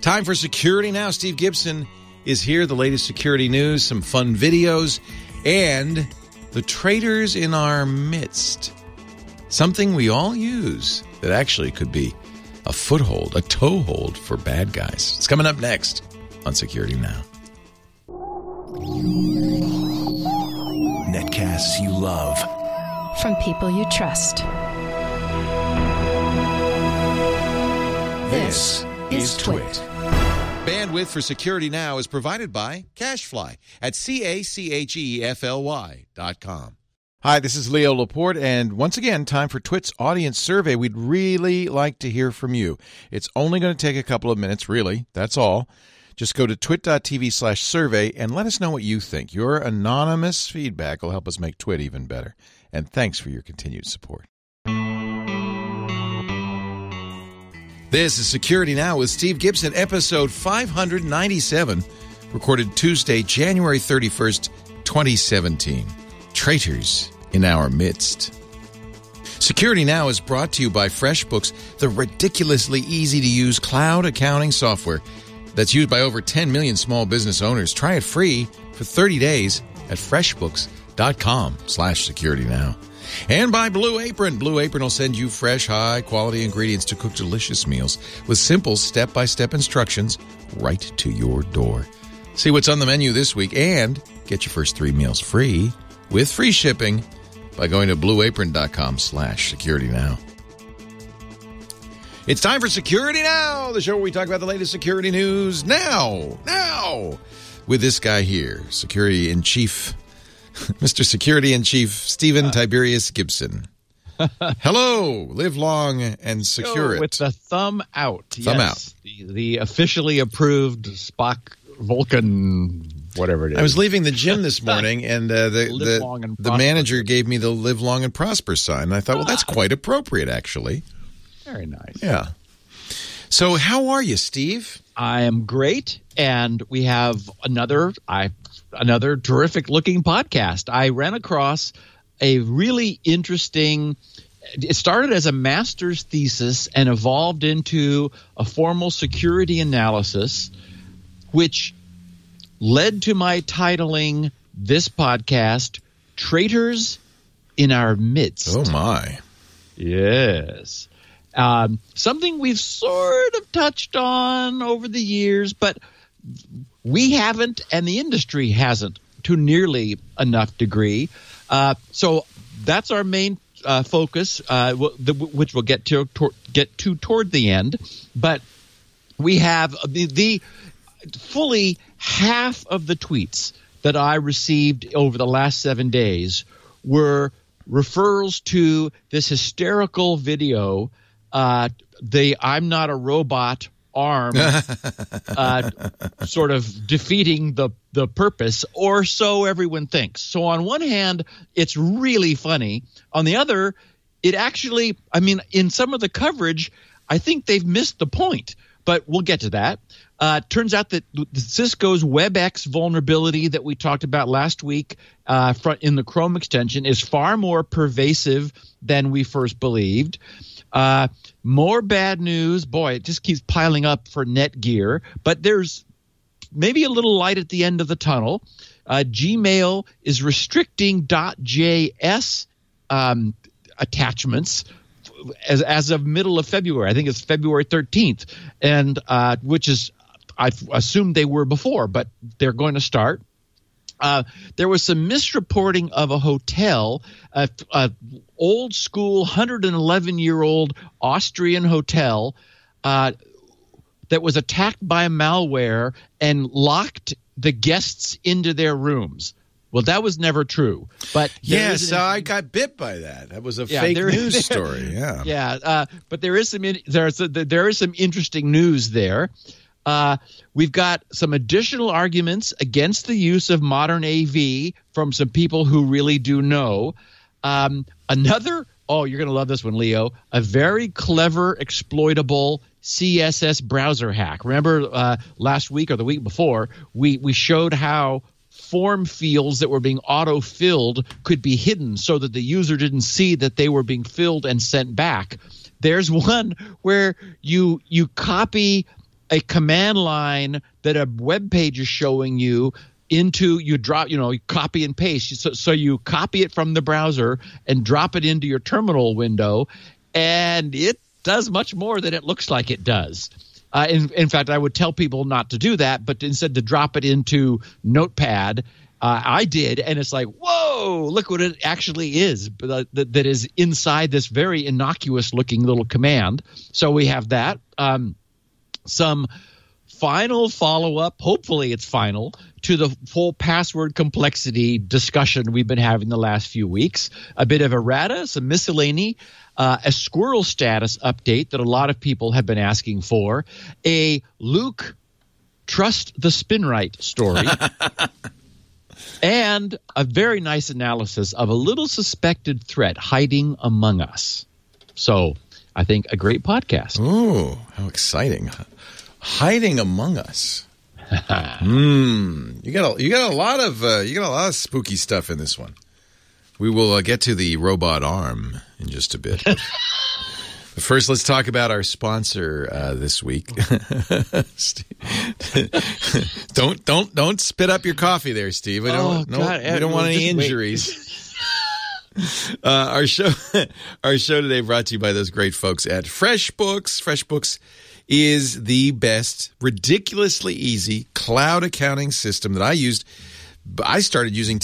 Time for Security Now. Steve Gibson is here. The latest security news, some fun videos, and the traitors in our midst. Something we all use that actually could be a foothold, a toehold for bad guys. It's coming up next on Security Now. Netcasts you love. From people you trust. This is Twit. Bandwidth for Security Now is provided by CacheFly at CacheFly.com. Hi, this is Leo Laporte, and once again, time for Twit's audience survey. We'd really like to hear from you. It's only going to take a couple of minutes, really. That's all. Just go to twit.tv/survey and let us know what you think. Your anonymous feedback will help us make Twit even better. And thanks for your continued support. This is Security Now with Steve Gibson, episode 597, recorded Tuesday, January 31st, 2017. Traitors in our midst. Security Now is brought to you by FreshBooks, the ridiculously easy-to-use cloud accounting software that's used by over 10 million small business owners. Try it free for 30 days at freshbooks.com/securitynow. And by Blue Apron. Blue Apron will send you fresh, high-quality ingredients to cook delicious meals with simple step-by-step instructions right to your door. See what's on the menu this week and get your first 3 meals free with free shipping by going to blueapron.com/securitynow. It's time for Security Now, the show where we talk about the latest security news now, with this guy here, Security in Chief, Mr. Security in Chief, Stephen Tiberius Gibson. Hello, live long and secure it. With the thumb out. Thumb out. The officially approved Spock Vulcan, whatever it is. I was leaving the gym this morning, and the manager gave me the live long and prosper sign. And I thought, well, that's quite appropriate, actually. Very nice. Yeah. So how are you, Steve? I am great, and we have another terrific-looking podcast. I ran across a really interesting – it started as a master's thesis and evolved into a formal security analysis, which led to my titling this podcast, Traitors in Our Midst. Oh, my. Yes. Something we've sort of touched on over the years, but we haven't and the industry hasn't to nearly enough degree. So that's our main focus, which we'll get to toward the end. But we have the fully half of the tweets that I received over the last 7 days were referrals to this hysterical video, the I'm not a robot arm sort of defeating the purpose, or so everyone thinks. So on one hand, it's really funny. On the other, it actually, I mean, in some of the coverage, I think they've missed the point, but we'll get to that. Turns out that Cisco's WebEx vulnerability that we talked about last week in the Chrome extension is far more pervasive than we first believed. More bad news. Boy, it just keeps piling up for Netgear. But there's maybe a little light at the end of the tunnel. Gmail is restricting .js attachments as of middle of February. I think it's February 13th, and which is I assumed they were before, but they're going to start. There was some misreporting of a hotel, a old school 111-year-old Austrian hotel that was attacked by malware and locked the guests into their rooms. Well, that was never true. But yes, I got bit by that. That was a fake news story. Yeah, yeah. But there is some interesting news there. We've got some additional arguments against the use of modern AV from some people who really do know. Another, you're going to love this one, Leo, a very clever, exploitable CSS browser hack. Remember last week or the week before, we showed how form fields that were being auto-filled could be hidden so that the user didn't see that they were being filled and sent back. There's one where you copy a command line that a web page is showing you into, you drop, you copy and paste. So you copy it from the browser and drop it into your terminal window, and it does much more than it looks like it does. In fact, I would tell people not to do that, but instead to drop it into Notepad. I did, and it's like, whoa, look what it actually is that is inside this very innocuous-looking little command. So we have that. Some final follow-up, hopefully it's final, to the full password complexity discussion we've been having the last few weeks. A bit of errata, some miscellany, a squirrel status update that a lot of people have been asking for, a Luke Trust the Spinrite story, and a very nice analysis of a little suspected threat hiding among us. So I think a great podcast. Ooh, how exciting. Hiding among us. You got a lot of spooky stuff in this one. We will get to the robot arm in just a bit. But first, let's talk about our sponsor this week. Don't spit up your coffee there, Steve. We don't want any injuries. Our show today brought to you by those great folks at FreshBooks. FreshBooks is the best, ridiculously easy cloud accounting system that I used. I started using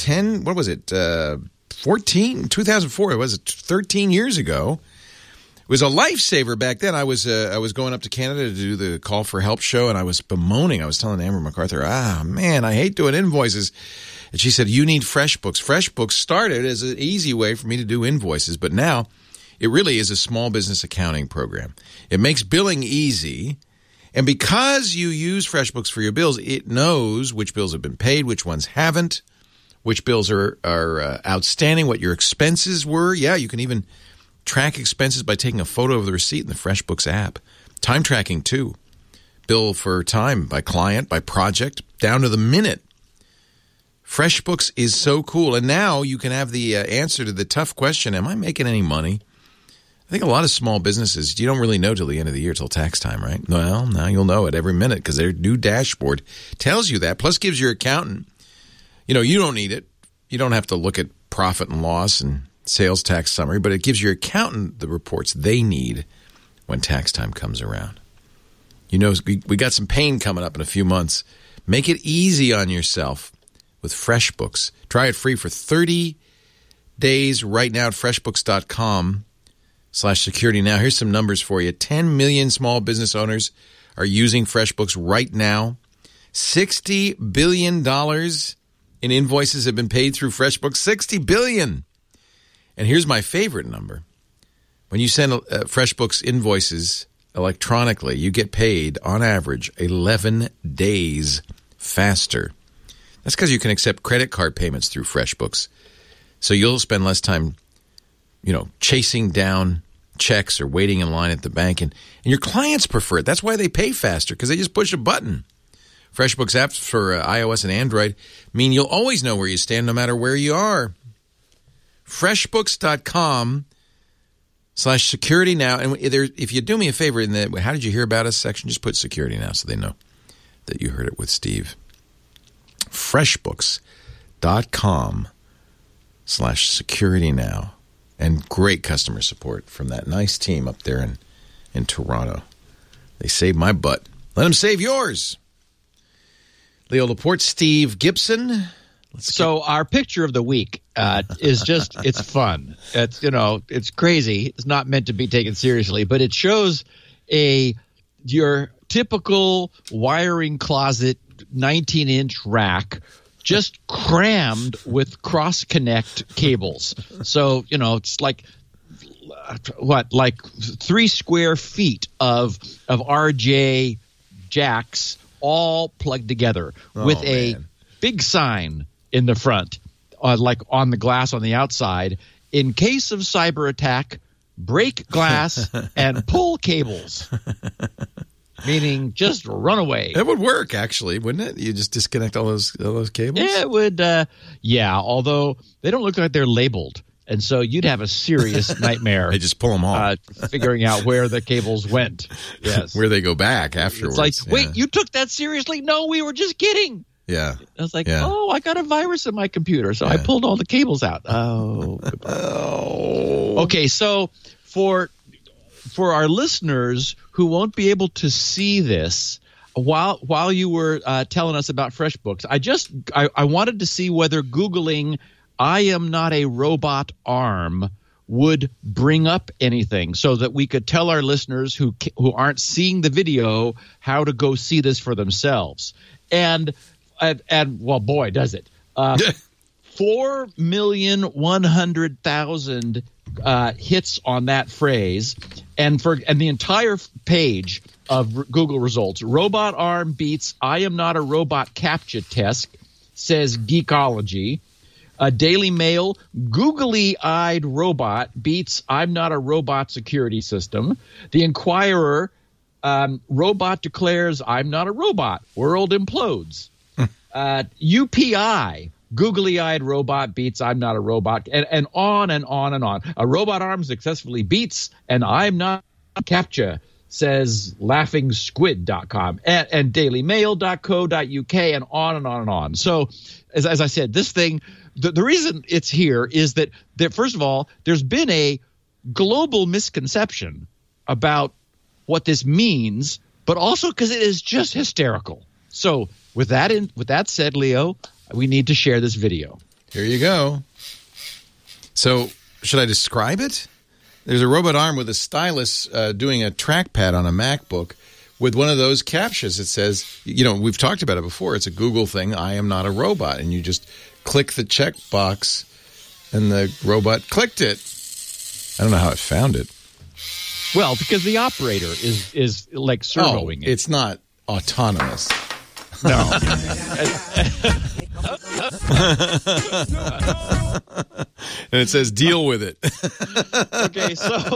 2004. It was 13 years ago. It was a lifesaver back then. I was going up to Canada to do the Call for Help show, and I was bemoaning. I was telling Amber MacArthur, man, I hate doing invoices. And she said, you need FreshBooks. FreshBooks started as an easy way for me to do invoices, but now it really is a small business accounting program. It makes billing easy, and because you use FreshBooks for your bills, it knows which bills have been paid, which ones haven't, which bills are outstanding, what your expenses were. Yeah, you can even track expenses by taking a photo of the receipt in the FreshBooks app. Time tracking, too. Bill for time by client, by project, down to the minute. FreshBooks is so cool. And now you can have the answer to the tough question, am I making any money? I think a lot of small businesses, you don't really know till the end of the year, till tax time, right? Well, now you'll know it every minute because their new dashboard tells you that, plus gives your accountant, you don't need it. You don't have to look at profit and loss and sales tax summary, but it gives your accountant the reports they need when tax time comes around. We got some pain coming up in a few months. Make it easy on yourself with FreshBooks. Try it free for 30 days right now at freshbooks.com/security now. Here's some numbers for you. 10 million small business owners are using FreshBooks right now. $60 billion in invoices have been paid through FreshBooks. $60 billion. And here's my favorite number. When you send FreshBooks invoices electronically, you get paid, on average, 11 days faster. That's because you can accept credit card payments through FreshBooks. So you'll spend less time, chasing down checks or waiting in line at the bank. And your clients prefer it. That's why they pay faster, because they just push a button. FreshBooks apps for iOS and Android mean you'll always know where you stand no matter where you are. FreshBooks.com/security now. And if you do me a favor in the how did you hear about us section, just put security now so they know that you heard it with Steve. FreshBooks.com/security now. And great customer support from that nice team up there in Toronto. They saved my butt. Let them save yours. Leo Laporte, Steve Gibson. So our picture of the week is just, it's fun. It's, it's crazy. It's not meant to be taken seriously, but it shows your typical wiring closet 19-inch rack just crammed with cross-connect cables. So, it's like 3 square feet of RJ jacks all plugged together with a big sign in the front, like on the glass on the outside. In case of cyber attack, break glass and pull cables. Meaning just run away. That would work, actually, wouldn't it? You just disconnect all those cables? Yeah, it would. Although they don't look like they're labeled. And so you'd have a serious nightmare. They just pull them off. Figuring out where the cables went. Yes. Where they go back afterwards. It's like, wait, you took that seriously? No, we were just kidding. Yeah. I was like, I got a virus in my computer, so I pulled all the cables out. Oh. Okay, so for our listeners who won't be able to see this, while you were telling us about FreshBooks, I wanted to see whether Googling "I am not a robot arm" would bring up anything, so that we could tell our listeners who aren't seeing the video how to go see this for themselves. And well, boy, does it. 4,100,000 hits on that phrase, and the entire page of Google results. Robot arm beats "I am not a robot" CAPTCHA test, says Geekology. Daily Mail, googly-eyed robot beats "I'm not a robot" security system. The Inquirer, robot declares "I'm not a robot. World implodes." UPI, googly-eyed robot beats "I'm not a robot," and on and on and on. A robot arm successfully beats and "I'm not CAPTCHA," says laughingsquid.com and dailymail.co.uk, and on and on and on. So as I said, this thing, the reason it's here is that first of all, there's been a global misconception about what this means, but also because it is just hysterical. So with that said, Leo, we need to share this video. Here you go. So should I describe it? There's a robot arm with a stylus doing a trackpad on a MacBook with one of those CAPTCHAs. It says, we've talked about it before. It's a Google thing, "I am not a robot." And you just click the checkbox, and the robot clicked it. I don't know how it found it. Well, because the operator is like servoing it. It's not autonomous. No. And it says, "Deal with it." Okay,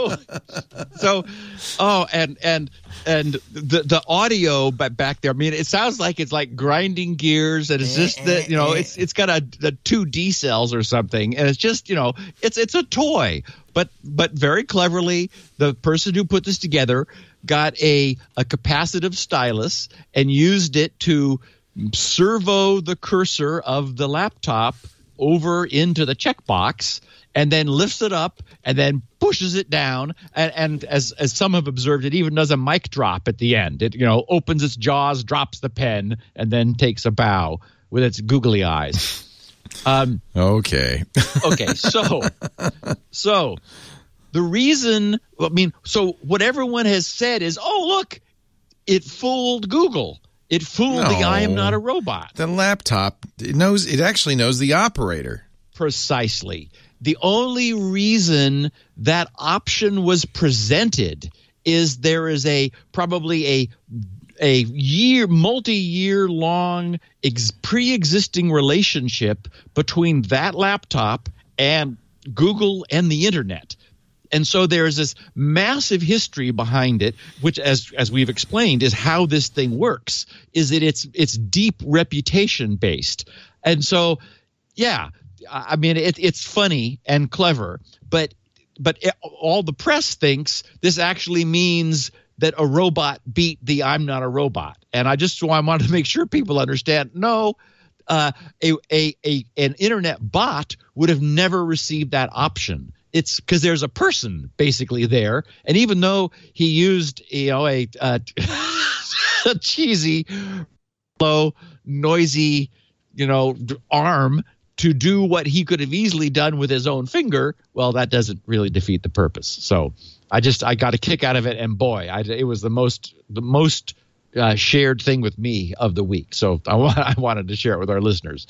and the audio back there. I mean, it sounds like it's like grinding gears, and it's just that it's got the 2D cells or something, and it's just it's a toy, but very cleverly the person who put this together got a capacitive stylus and used it to servo the cursor of the laptop over into the checkbox, and then lifts it up and then pushes it down, and as some have observed, it even does a mic drop at the end. It opens its jaws, drops the pen, and then takes a bow with its googly eyes. Okay. So the reason, so what everyone has said is, oh, look, it fooled Google. It fooled the "I am not a robot." The laptop, it actually knows the operator. Precisely. The only reason that option was presented is there is probably a multi-year long pre-existing relationship between that laptop and Google and the internet. And so there's this massive history behind it, which, as we've explained, is how this thing works. Is that it's deep reputation based, and so it's funny and clever, but all the press thinks this actually means that a robot beat the "I'm not a robot," and I wanted to make sure people understand. No. An internet bot would have never received that option. It's because there's a person basically there, and even though he used a cheesy, low, noisy, arm to do what he could have easily done with his own finger, well, that doesn't really defeat the purpose. So I got a kick out of it, and boy, it was the most shared thing with me of the week. So I wanted to share it with our listeners.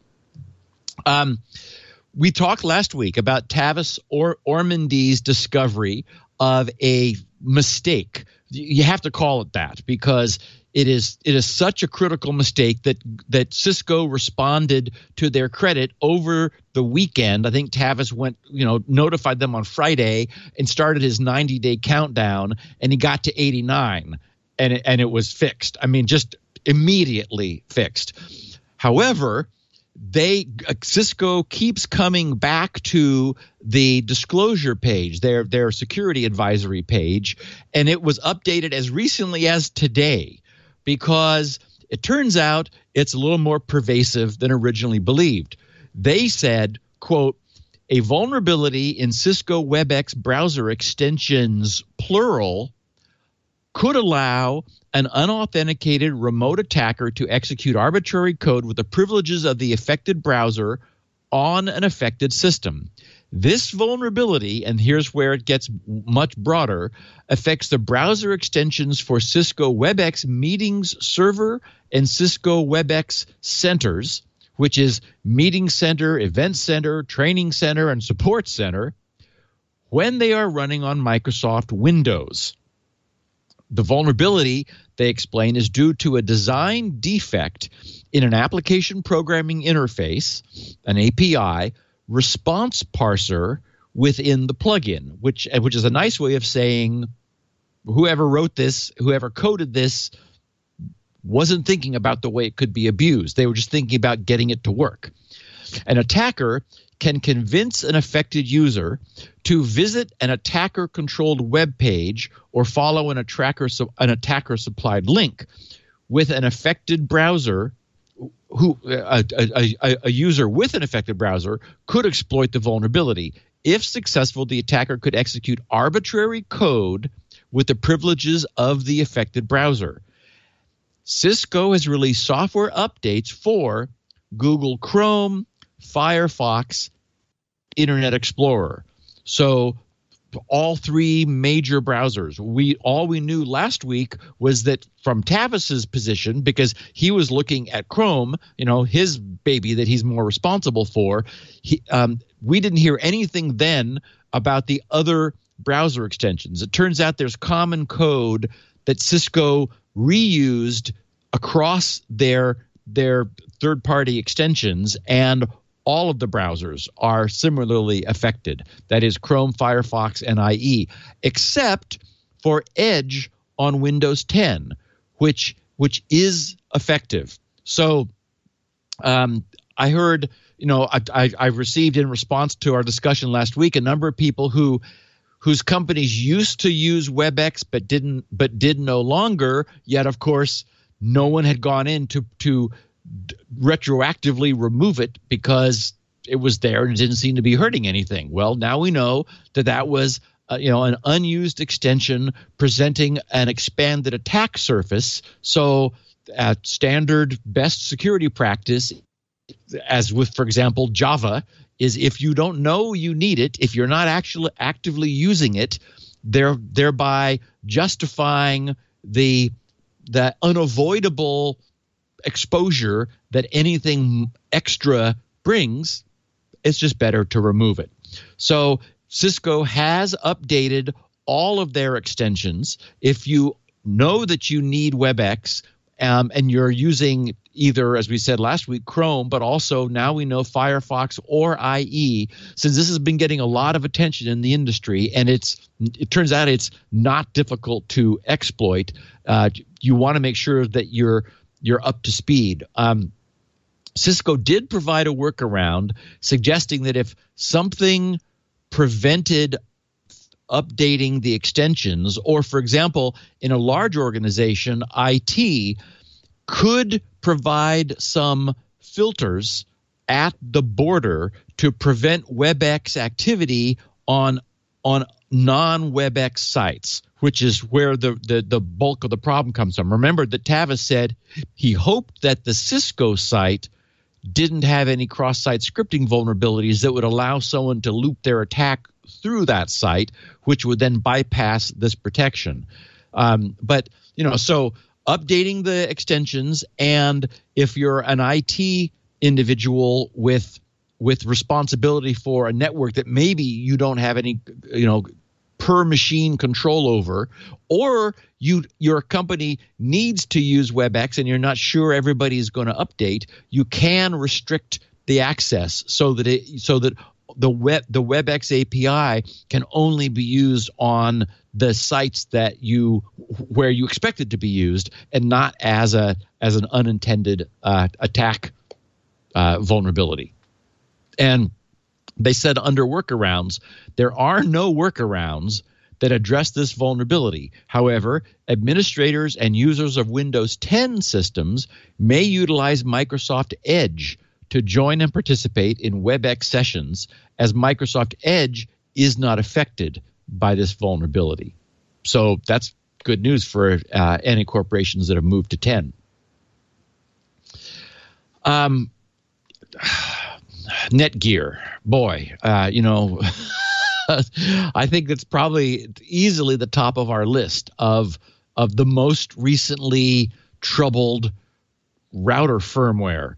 We talked last week about Tavis Ormandy's discovery of a mistake. You have to call it that because it is such a critical mistake that Cisco responded to their credit over the weekend. I think Tavis notified them on Friday and started his 90-day countdown, and he got to 89, and it was fixed. I mean, just immediately fixed. However, Cisco keeps coming back to the disclosure page, their security advisory page, and it was updated as recently as today because it turns out it's a little more pervasive than originally believed. They said, quote, a vulnerability in Cisco WebEx browser extensions, plural, could allow an unauthenticated remote attacker to execute arbitrary code with the privileges of the affected browser on an affected system. This vulnerability, and here's where it gets much broader, affects the browser extensions for Cisco WebEx Meetings Server and Cisco WebEx Centers, which is Meeting Center, Event Center, Training Center, and Support Center, when they are running on Microsoft Windows. The vulnerability, they explain, is due to a design defect in an application programming interface, an API, response parser within the plugin, which is a nice way of saying whoever wrote this, whoever coded this, wasn't thinking about the way it could be abused. They were just thinking about getting it to work. An attacker can convince an affected user to visit an attacker-controlled web page or follow an attacker-supplied link with an affected browser. A user with an affected browser could exploit the vulnerability. If successful, the attacker could execute arbitrary code with the privileges of the affected browser. Cisco has released software updates for Google Chrome, Firefox, Internet Explorer. So all three major browsers. All we knew last week was that from Tavis's position, because he was looking at Chrome, his baby that he's more responsible for, we didn't hear anything then about the other browser extensions. It turns out there's common code that Cisco reused across their third-party extensions, and all of the browsers are similarly affected. That is Chrome, Firefox, and IE, except for Edge on Windows 10, which is effective. So I heard, I received in response to our discussion last week a number of people whose companies used to use WebEx but did no longer. Yet, of course, no one had gone in to retroactively remove it because it was there and it didn't seem to be hurting anything. Well, now we know that was an unused extension presenting an expanded attack surface. So standard best security practice, as with, for example, Java, is if you don't know you need it, if you're not actually actively using it, thereby justifying the unavoidable exposure that anything extra brings, it's just better to remove it. So Cisco has updated all of their extensions. If you know that you need WebEx and you're using either, as we said last week, Chrome, but also now we know Firefox or IE, since this has been getting a lot of attention in the industry, and it turns out it's not difficult to exploit. You want to make sure that you're up to speed. Cisco did provide a workaround suggesting that if something prevented updating the extensions, or, for example, in a large organization, IT could provide some filters at the border to prevent WebEx activity on non-WebEx sites, which is where the bulk of the problem comes from. Remember that Tavis said he hoped that the Cisco site didn't have any cross-site scripting vulnerabilities that would allow someone to loop their attack through that site, which would then bypass this protection. But so updating the extensions, and if you're an IT individual with responsibility for a network that maybe you don't have any per machine control over, or your company needs to use WebEx and you're not sure everybody is going to update, you can restrict the access so that the WebEx API can only be used on the sites where you expect it to be used, and not as an unintended attack vulnerability. And they said under workarounds, there are no workarounds that address this vulnerability. However, administrators and users of Windows 10 systems may utilize Microsoft Edge to join and participate in WebEx sessions, as Microsoft Edge is not affected by this vulnerability. So that's good news for any corporations that have moved to 10. Netgear, boy, I think that's probably easily the top of our list of the most recently troubled router firmware.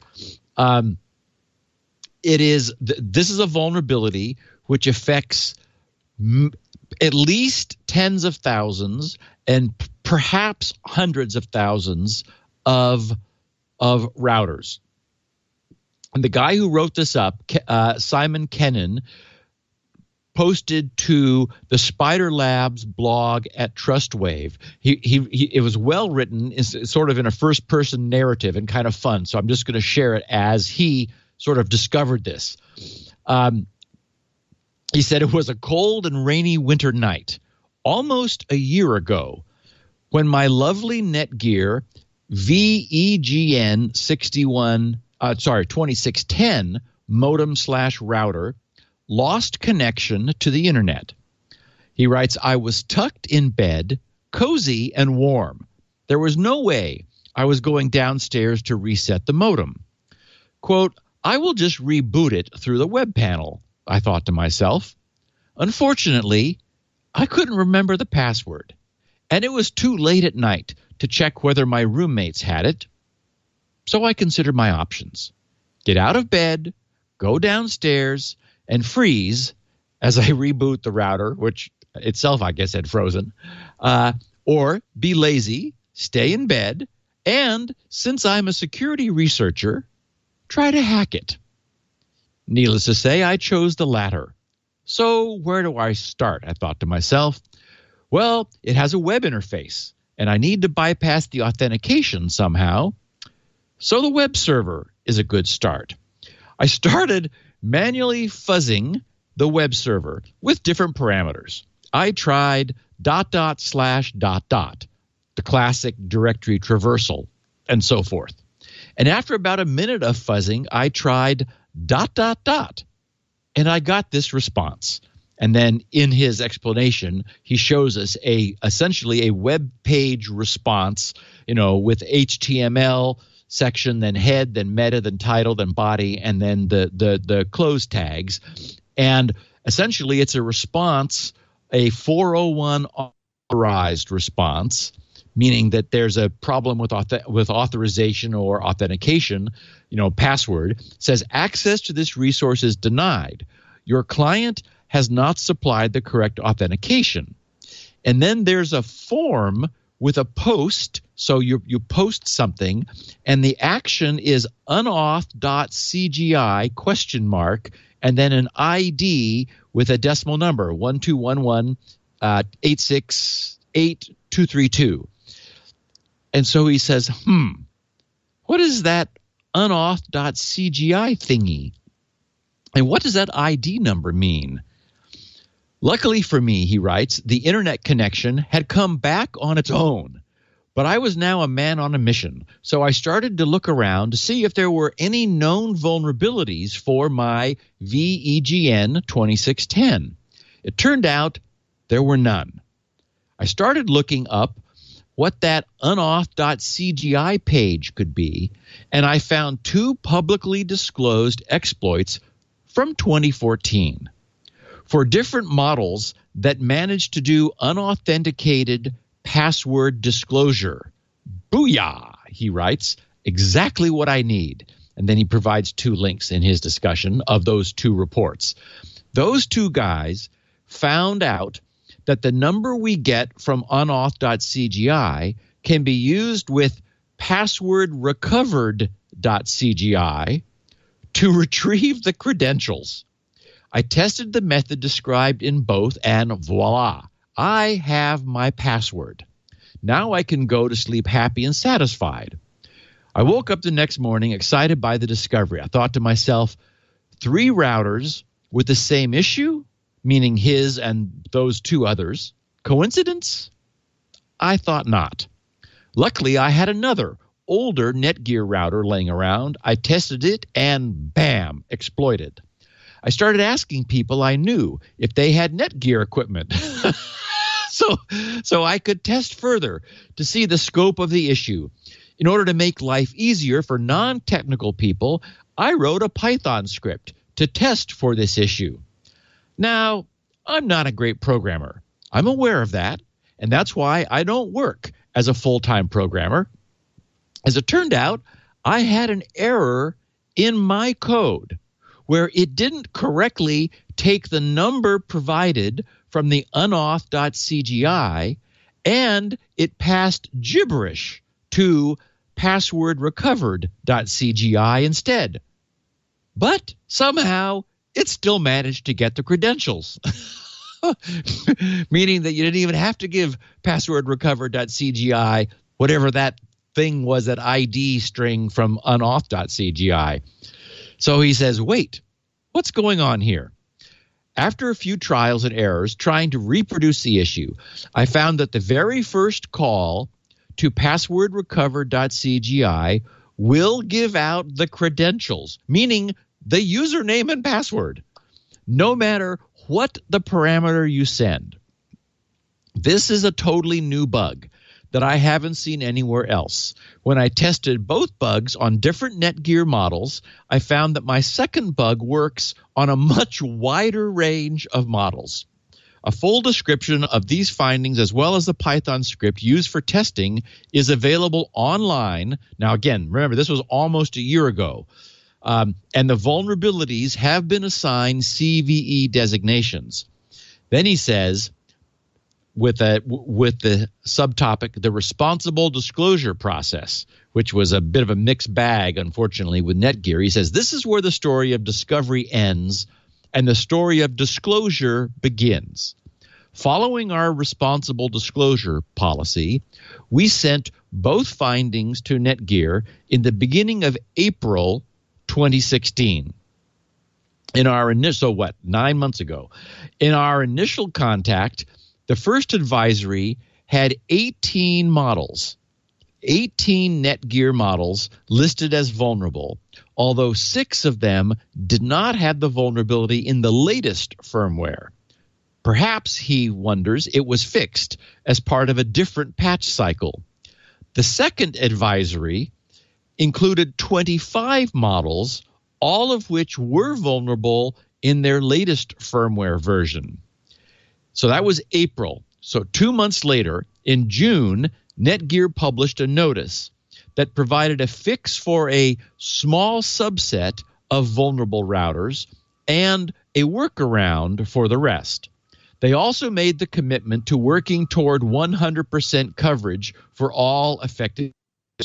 This is a vulnerability which affects at least tens of thousands and perhaps hundreds of thousands of routers. And the guy who wrote this up, Simon Kennan, posted to the Spider Labs blog at TrustWave. It was well written, it's sort of in a first person narrative and kind of fun. So I'm just going to share it as he sort of discovered this. He said it was a cold and rainy winter night, almost a year ago, when my lovely Netgear VEGN 2610 modem/router lost connection to the internet. He writes, I was tucked in bed, cozy and warm. There was no way I was going downstairs to reset the modem. Quote, I will just reboot it through the web panel, I thought to myself. Unfortunately, I couldn't remember the password, and it was too late at night to check whether my roommates had it. So I considered my options. Get out of bed, go downstairs, and freeze as I reboot the router, which itself, I guess, had frozen, or be lazy, stay in bed, and since I'm a security researcher, try to hack it. Needless to say, I chose the latter. So where do I start? I thought to myself. Well, it has a web interface, and I need to bypass the authentication somehow. So the web server is a good start. I started manually fuzzing the web server with different parameters. I tried ... the classic directory traversal, and so forth. And after about a minute of fuzzing, I tried ... and I got this response. And then in his explanation, he shows us essentially a web page response, with HTML section, then head, then meta, then title, then body, and then the close tags. And essentially it's a response, a 401 authorized response, meaning that there's a problem with authorization or authentication, password, says access to this resource is denied. Your client has not supplied the correct authentication. And then there's a form with a post. So you post something, and the action is unauth.cgi ? And then an ID with a decimal number 1211868232. And so he says, what is that unauth.cgi thingy? And what does that ID number mean? Luckily for me, he writes, the internet connection had come back on its own, but I was now a man on a mission. So I started to look around to see if there were any known vulnerabilities for my VEGN 2610. It turned out there were none. I started looking up what that unauth.cgi page could be, and I found two publicly disclosed exploits from 2014. For different models that managed to do unauthenticated password disclosure. Booyah, he writes, exactly what I need. And then he provides two links in his discussion of those two reports. Those two guys found out that the number we get from unauth.cgi can be used with passwordrecovered.cgi to retrieve the credentials. I tested the method described in both, and voila, I have my password. Now I can go to sleep happy and satisfied. I woke up the next morning excited by the discovery. I thought to myself, 3 routers with the same issue, meaning his and those 2 others. Coincidence? I thought not. Luckily, I had another older Netgear router laying around. I tested it and bam, exploited. I started asking people I knew if they had Netgear equipment. So I could test further to see the scope of the issue. In order to make life easier for non-technical people, I wrote a Python script to test for this issue. Now, I'm not a great programmer. I'm aware of that, and that's why I don't work as a full-time programmer. As it turned out, I had an error in my code where it didn't correctly take the number provided from the unauth.cgi, and it passed gibberish to passwordrecovered.cgi instead. But somehow it still managed to get the credentials, meaning that you didn't even have to give passwordrecovered.cgi whatever that thing was, that ID string from unauth.cgi. So he says, wait, what's going on here? After a few trials and errors trying to reproduce the issue, I found that the very first call to passwordrecovered.cgi will give out the credentials, meaning the username and password, no matter what the parameter you send. This is a totally new bug that I haven't seen anywhere else. When I tested both bugs on different Netgear models, I found that my second bug works on a much wider range of models. A full description of these findings, as well as the Python script used for testing, is available online. Now, again, remember, this was almost a year ago. And the vulnerabilities have been assigned CVE designations. Then he says, with the subtopic, the responsible disclosure process, which was a bit of a mixed bag, unfortunately, with Netgear. He says, this is where the story of discovery ends and the story of disclosure begins. Following our responsible disclosure policy, we sent both findings to Netgear in the beginning of April 2016. In our initial, 9 months ago, in our initial contact, the first advisory had 18 models, 18 Netgear models listed as vulnerable, although 6 of them did not have the vulnerability in the latest firmware. Perhaps, he wonders, it was fixed as part of a different patch cycle. The second advisory included 25 models, all of which were vulnerable in their latest firmware version. So that was April. So 2 months later, in June, Netgear published a notice that provided a fix for a small subset of vulnerable routers and a workaround for the rest. They also made the commitment to working toward 100% coverage for all affected.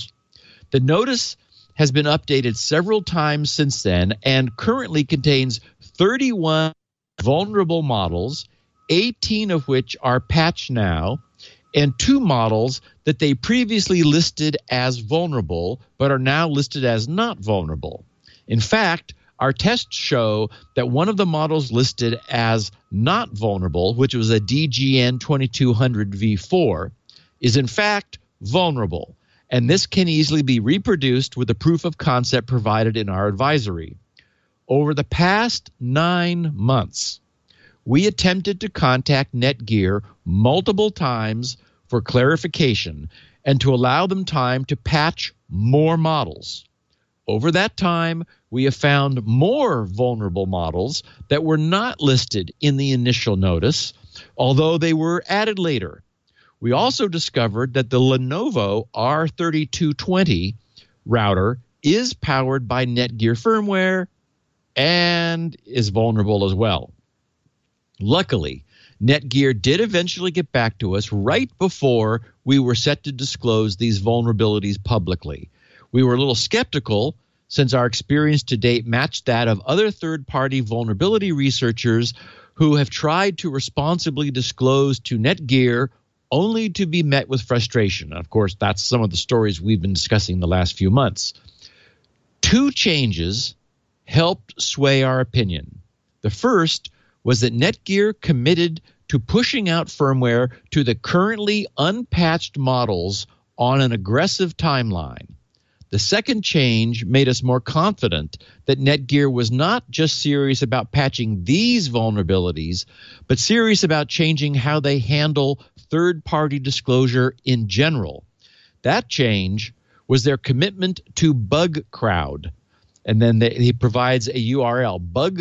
The notice has been updated several times since then and currently contains 31 vulnerable models, 18 of which are patched now, and 2 models that they previously listed as vulnerable but are now listed as not vulnerable. In fact, our tests show that one of the models listed as not vulnerable, which was a DGN 2200 v4, is in fact vulnerable, and this can easily be reproduced with the proof of concept provided in our advisory. Over the past 9 months, we attempted to contact Netgear multiple times for clarification and to allow them time to patch more models. Over that time, we have found more vulnerable models that were not listed in the initial notice, although they were added later. We also discovered that the Lenovo R3220 router is powered by Netgear firmware and is vulnerable as well. Luckily, Netgear did eventually get back to us right before we were set to disclose these vulnerabilities publicly. We were a little skeptical since our experience to date matched that of other third-party vulnerability researchers who have tried to responsibly disclose to Netgear only to be met with frustration. And of course, that's some of the stories we've been discussing the last few months. 2 changes helped sway our opinion. The first was that Netgear committed to pushing out firmware to the currently unpatched models on an aggressive timeline. The second change made us more confident that Netgear was not just serious about patching these vulnerabilities, but serious about changing how they handle third-party disclosure in general. That change was their commitment to BugCrowd. And then he provides a URL,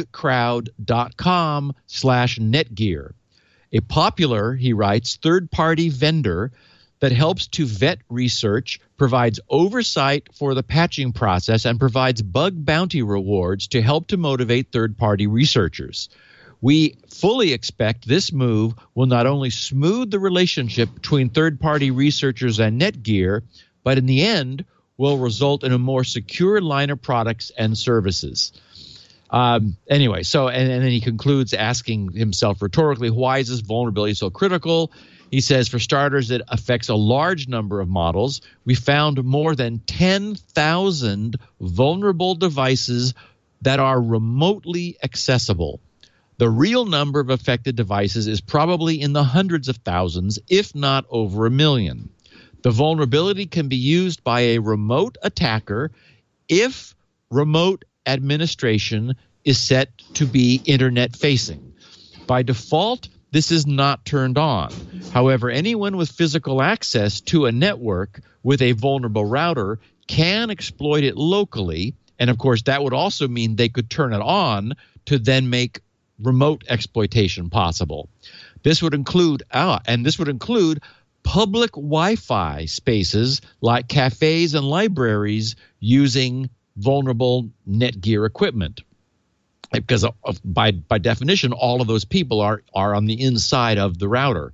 bugcrowd.com/Netgear. A popular, he writes, third-party vendor that helps to vet research, provides oversight for the patching process, and provides bug bounty rewards to help to motivate third-party researchers. We fully expect this move will not only smooth the relationship between third-party researchers and Netgear, but in the end will result in a more secure line of products and services. Anyway, so and then he concludes asking himself rhetorically, why is this vulnerability so critical? He says, for starters, it affects a large number of models. We found more than 10,000 vulnerable devices that are remotely accessible. The real number of affected devices is probably in the hundreds of thousands, if not over 1 million. The vulnerability can be used by a remote attacker if remote administration is set to be internet-facing. By default, this is not turned on. However, anyone with physical access to a network with a vulnerable router can exploit it locally, and of course that would also mean they could turn it on to then make remote exploitation possible. This would include public Wi-Fi spaces like cafes and libraries using vulnerable Netgear equipment. Because by definition, all of those people are on the inside of the router.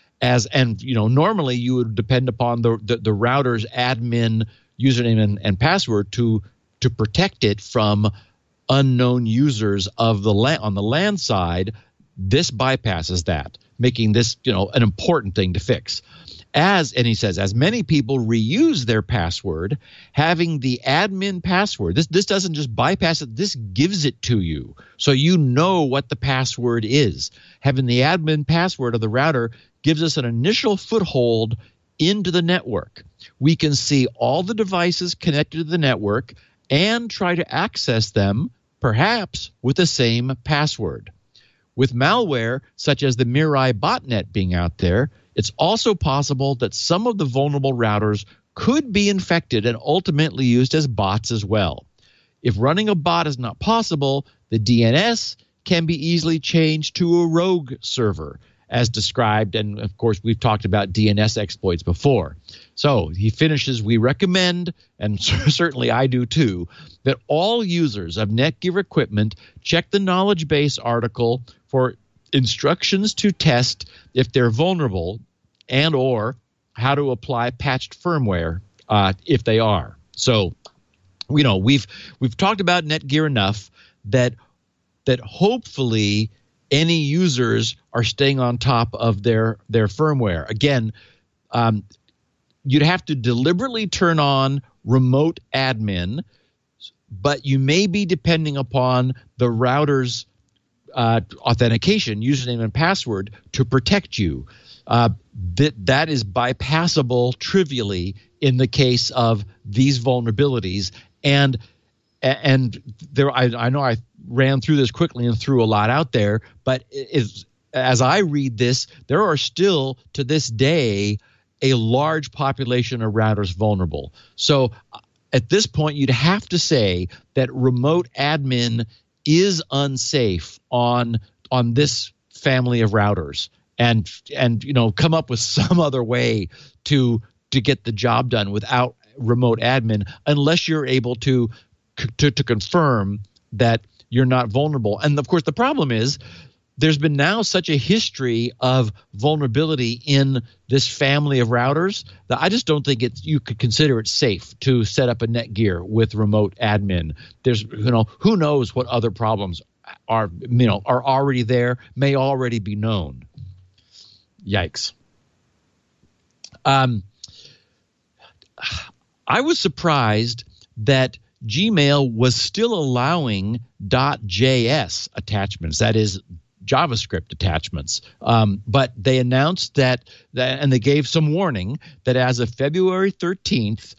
Normally you would depend upon the router's admin username and password to protect it from unknown users of on the LAN side. This bypasses that, making this an important thing to fix. And he says, as many people reuse their password, having the admin password, this doesn't just bypass it, this gives it to you. So you know what the password is. Having the admin password of the router gives us an initial foothold into the network. We can see all the devices connected to the network and try to access them, perhaps with the same password. With malware, such as the Mirai botnet being out there, it's also possible that some of the vulnerable routers could be infected and ultimately used as bots as well. If running a bot is not possible, the DNS can be easily changed to a rogue server, as described, and of course we've talked about DNS exploits before. So he finishes, we recommend, and certainly I do too, that all users of Netgear equipment check the knowledge base article for instructions to test if they're vulnerable and or how to apply patched firmware if they are. So, we've talked about Netgear enough that hopefully any users are staying on top of their firmware. Again, you'd have to deliberately turn on remote admin, but you may be depending upon the router's authentication, username and password to protect you. That is bypassable trivially in the case of these vulnerabilities. And there, I know I ran through this quickly and threw a lot out there, but as I read this, there are still to this day a large population of routers vulnerable. So at this point, you'd have to say that remote admin is unsafe on this family of routers, and come up with some other way to get the job done without remote admin, unless you're able to confirm that you're not vulnerable. And of course, the problem is there's been now such a history of vulnerability in this family of routers that I just don't think you could consider it safe to set up a Netgear with remote admin. There's, who knows what other problems are already there, may already be known. Yikes. I was surprised that Gmail was still allowing .js attachments, that is JavaScript attachments. But they announced that, and they gave some warning that as of February 13th,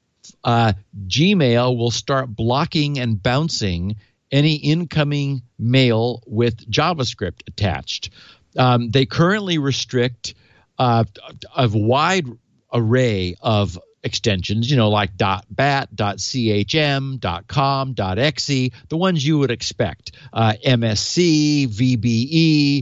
Gmail will start blocking and bouncing any incoming mail with JavaScript attached. They currently restrict a wide array of extensions, like .bat, .chm, .com, .exe, the ones you would expect, MSC, VBE,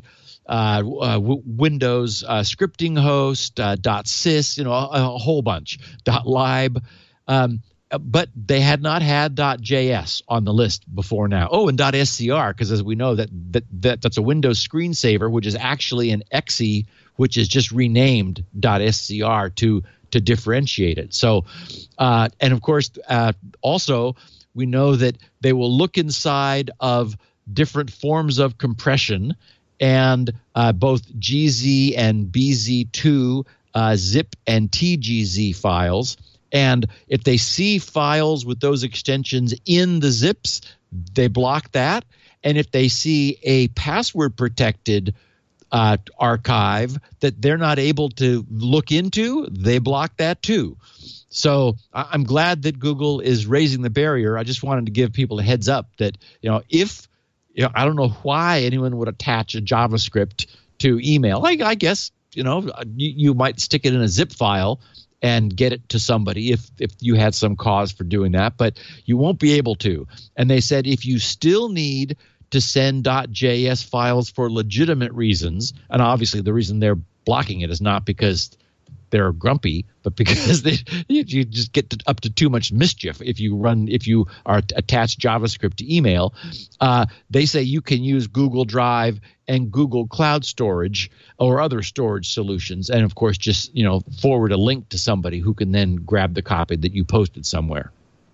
Windows scripting host, .sys, a whole bunch, .lib. But they had not had .js on the list before now. Oh, and .scr, because as we know, that's a Windows screensaver, which is actually an exe, which is just renamed .scr to differentiate it. So, and of course, also we know that they will look inside of different forms of compression, and both GZ and BZ2 zip and TGZ files. And if they see files with those extensions in the zips, they block that. And if they see a password protected archive that they're not able to look into, they block that too. So I'm glad that Google is raising the barrier. I just wanted to give people a heads up that, if I don't know why anyone would attach a JavaScript to email. I guess, you might stick it in a zip file and get it to somebody if you had some cause for doing that, but you won't be able to. And they said if you still need to send .js files for legitimate reasons, and obviously the reason they're blocking it is not because they're grumpy, but because you just get up to too much mischief if you are attached JavaScript to email. They say you can use Google Drive and Google Cloud Storage or other storage solutions, and of course just forward a link to somebody who can then grab the copy that you posted somewhere.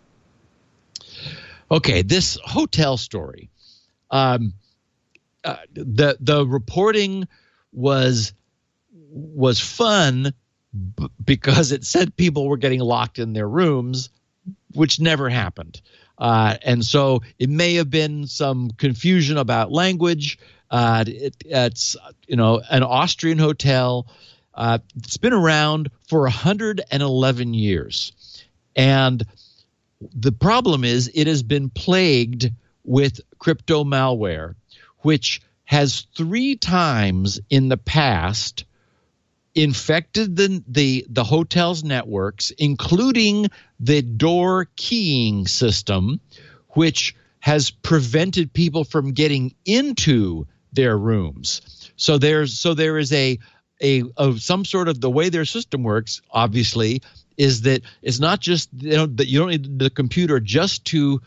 Okay, this hotel story. The reporting was fun because it said people were getting locked in their rooms, which never happened. And so it may have been some confusion about language. It's an Austrian hotel. It's been around for 111 years. And the problem is it has been plagued with crypto malware, which has 3 times in the past infected the hotel's networks, including the door keying system, which has prevented people from getting into their rooms. So there is some sort of, the way their system works, obviously, is that it's not just that you don't need the computer just to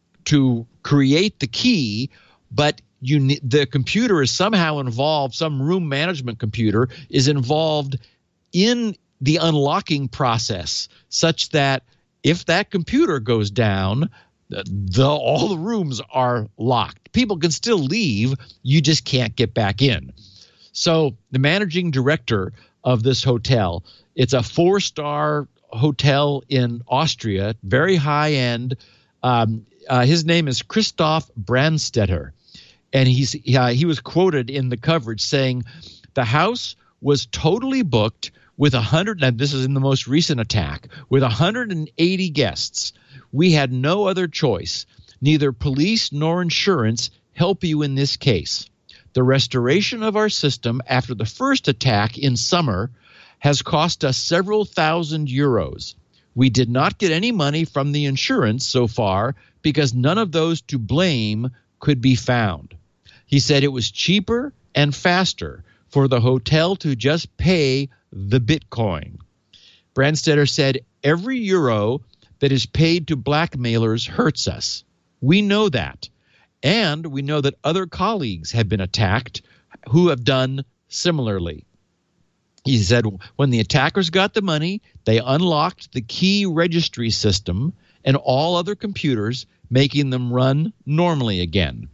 create the key, but the computer is somehow involved, some room management computer is involved in the unlocking process, such that if that computer goes down, all the rooms are locked. People can still leave, you just can't get back in. So the managing director of this hotel, it's a 4-star hotel in Austria, very high end. His name is Christoph Brandstetter. And he was quoted in the coverage saying, the house was totally booked with 100, and this is in the most recent attack, with 180 guests. We had no other choice. Neither police nor insurance help you in this case. The restoration of our system after the first attack in summer has cost us several thousand euros. We did not get any money from the insurance so far because none of those to blame could be found. He said it was cheaper and faster for the hotel to just pay the Bitcoin. Brandstetter said, every euro that is paid to blackmailers hurts us. We know that. And we know that other colleagues have been attacked who have done similarly. He said when the attackers got the money, they unlocked the key registry system and all other computers, making them run normally again.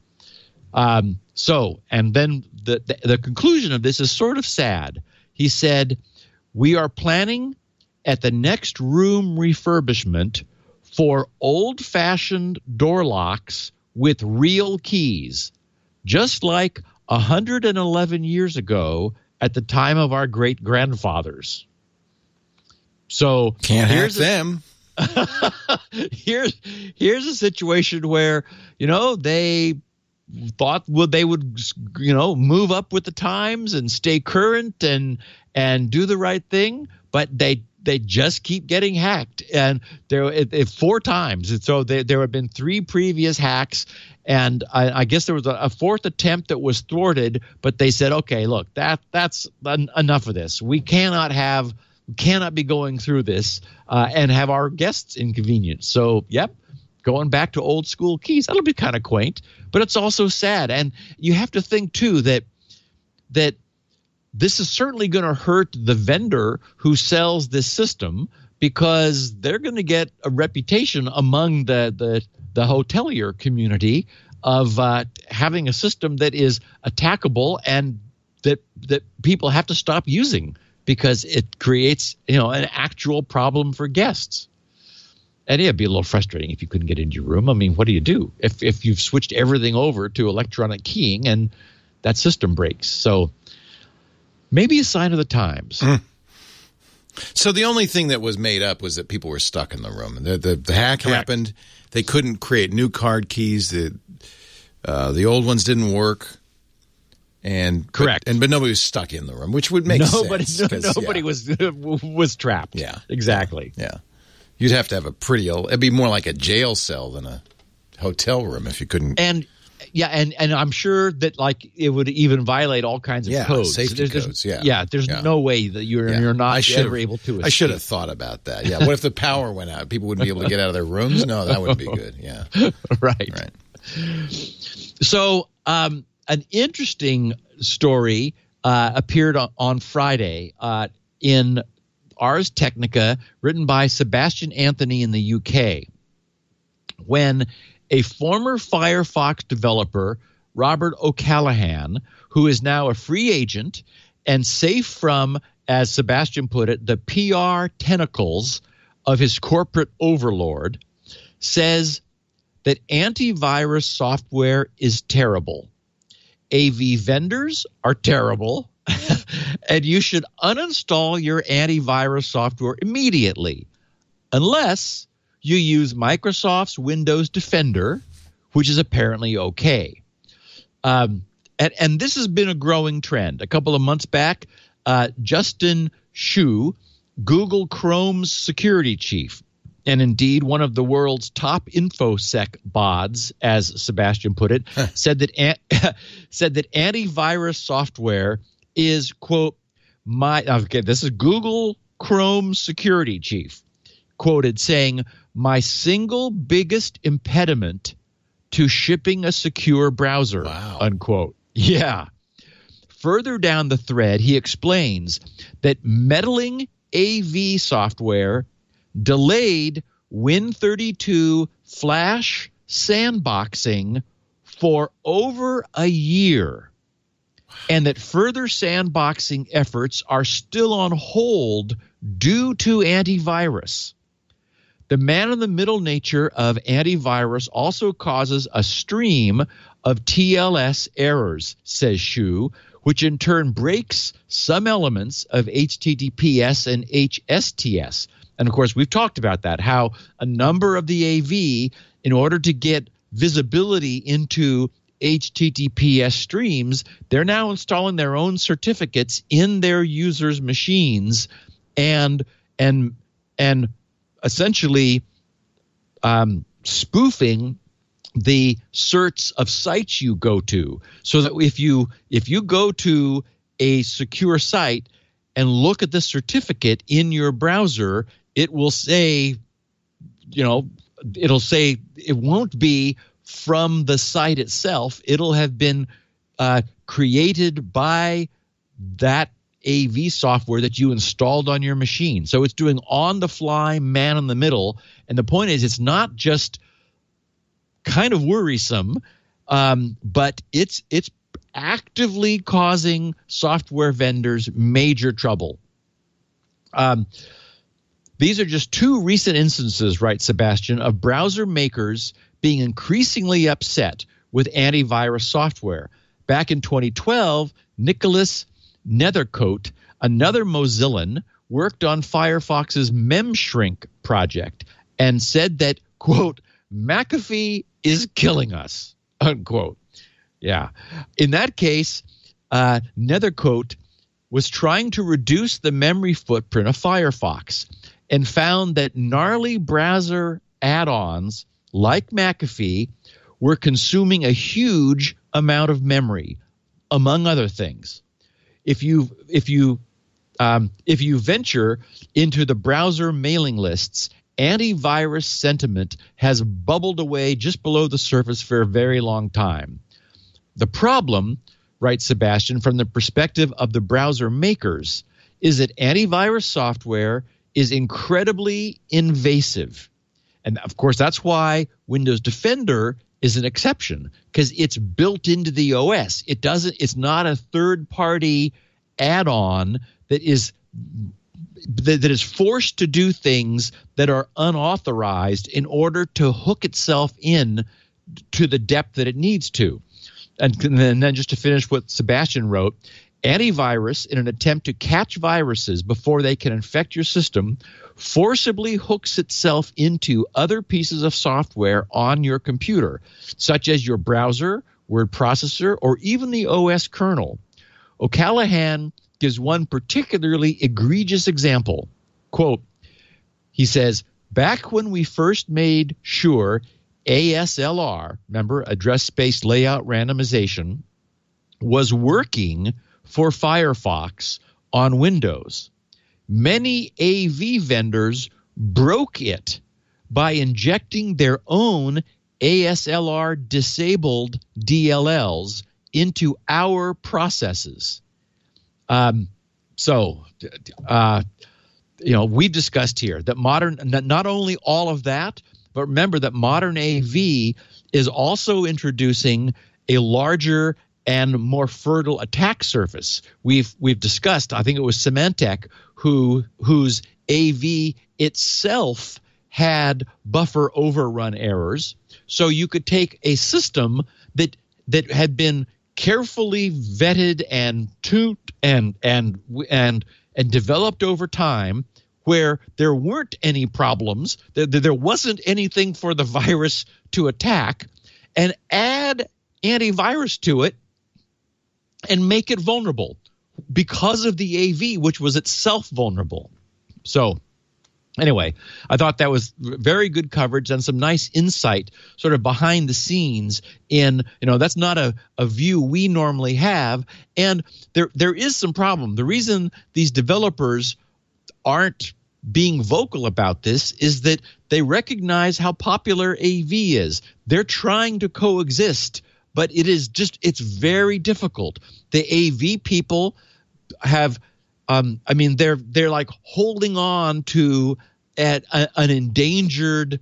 And then the conclusion of this is sort of sad. He said, we are planning at the next room refurbishment for old-fashioned door locks with real keys, just like 111 years ago at the time of our great-grandfathers. So can't have them. Here's a situation where, they thought they would, move up with the times and stay current and do the right thing, but they just keep getting hacked, and there 4 times. And so there have been 3 previous hacks, and I guess there was a 4th attempt that was thwarted. But they said, okay, look, that's enough of this. We cannot be going through this and have our guests inconvenienced. So, yep, going back to old school keys. That'll be kind of quaint, but it's also sad. And you have to think too that this is certainly going to hurt the vendor who sells this system, because they're going to get a reputation among the hotelier community of having a system that is attackable and that people have to stop using because it creates an actual problem for guests. And it'd be a little frustrating if you couldn't get into your room. I mean, what do you do if you've switched everything over to electronic keying and that system breaks? So maybe a sign of the times. So the only thing that was made up was that people were stuck in the room. The hack happened. They couldn't create new card keys. The old ones didn't work. And correct. But nobody was stuck in the room, which would make sense. Nobody was trapped. Yeah, exactly. Yeah, you'd have to have a pretty old. It'd be more like a jail cell than a hotel room if you couldn't. And I'm sure that it would even violate all kinds of codes. Safety codes. There's no way that you're not ever able to escape. I should have thought about that. Yeah. What if the power went out? People wouldn't be able to get out of their rooms? No, that wouldn't be good. Yeah. Right. So an interesting story appeared on Friday in Ars Technica, written by Sebastian Anthony in the UK, when a former Firefox developer, Robert O'Callaghan, who is now a free agent and safe from, as Sebastian put it, the PR tentacles of his corporate overlord, says that antivirus software is terrible. AV vendors are terrible, and you should uninstall your antivirus software immediately, unless you use Microsoft's Windows Defender, which is apparently okay. And this has been a growing trend. A couple of months back, Justin Shu, Google Chrome's security chief, and indeed one of the world's top InfoSec bods, as Sebastian put it, said that antivirus software is, quote, this is Google Chrome security chief, quoted saying, "My single biggest impediment to shipping a secure browser," unquote. Yeah. Further down the thread, he explains that meddling AV software delayed Win32 Flash sandboxing for over a year, and that further sandboxing efforts are still on hold due to antivirus. The man-in-the-middle nature of antivirus also causes a stream of TLS errors, says Shu, which in turn breaks some elements of HTTPS and HSTS. And, of course, we've talked about that, how a number of the AV, in order to get visibility into HTTPS streams, they're now installing their own certificates in their users' machines and essentially spoofing the certs of sites you go to, so that if you go to a secure site and look at the certificate in your browser, it will say, it'll say it won't be from the site itself. It'll have been created by that AV software that you installed on your machine. So it's doing on-the-fly, man-in-the-middle. And the point is, it's not just kind of worrisome, but it's actively causing software vendors major trouble. These are just two recent instances, writes Sebastian, of browser makers being increasingly upset with antivirus software. Back in 2012, Nicholas Nethercote, another Mozillan, worked on Firefox's MemShrink project and said that, quote, McAfee is killing us, unquote. Yeah. In that case, Nethercote was trying to reduce the memory footprint of Firefox and found that gnarly browser add-ons like McAfee were consuming a huge amount of memory, among other things. If you venture into the browser mailing lists, antivirus sentiment has bubbled away just below the surface for a very long time. The problem, writes Sebastian, from the perspective of the browser makers, is that antivirus software is incredibly invasive. And of course, that's why Windows Defender is an exception, because it's built into the OS. It's not a third-party add-on that is forced to do things that are unauthorized in order to hook itself in to the depth that it needs to. And then just to finish what Sebastian wrote, antivirus, in an attempt to catch viruses before they can infect your system, forcibly hooks itself into other pieces of software on your computer, such as your browser, word processor, or even the OS kernel. O'Callaghan gives one particularly egregious example. Quote, he says, back when we first made sure ASLR, remember, address space layout randomization, was working for Firefox on Windows, many AV vendors broke it by injecting their own ASLR disabled DLLs into our processes. We've discussed here that not only all of that, but remember that modern AV is also introducing a larger and more fertile attack surface. We've discussed, I think it was Symantec, whose AV itself had buffer overrun errors. So you could take a system that had been carefully vetted and tuned and developed over time, where there weren't any problems, there wasn't anything for the virus to attack, and add antivirus to it and make it vulnerable because of the AV, which was itself vulnerable. So anyway, I thought that was very good coverage and some nice insight sort of behind the scenes in, that's not a view we normally have. And there is some problem. The reason these developers aren't being vocal about this is that they recognize how popular AV is. They're trying to coexist, but it's very difficult. The AV people have, they're like holding on to an endangered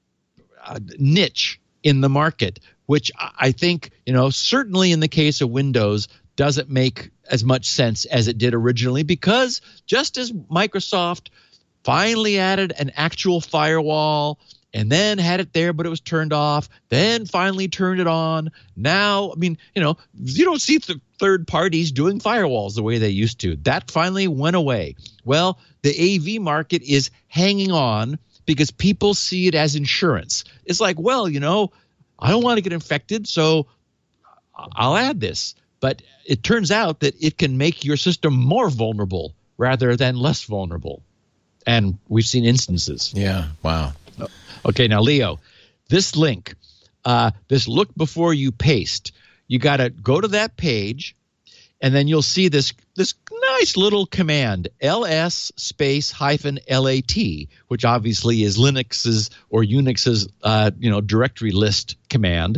niche in the market, which I think, certainly in the case of Windows, doesn't make as much sense as it did originally, because just as Microsoft finally added an actual firewall and then had it there, but it was turned off, then finally turned it on. Now, you don't see third parties doing firewalls the way they used to. That finally went away. Well, the AV market is hanging on because people see it as insurance. It's like, well, I don't want to get infected, so I'll add this. But it turns out that it can make your system more vulnerable rather than less vulnerable. And we've seen instances. Yeah, wow. Okay, now, Leo, this link, this look before you paste, you got to go to that page, and then you'll see this nice little command, ls space -lat, which obviously is Linux's or Unix's directory list command.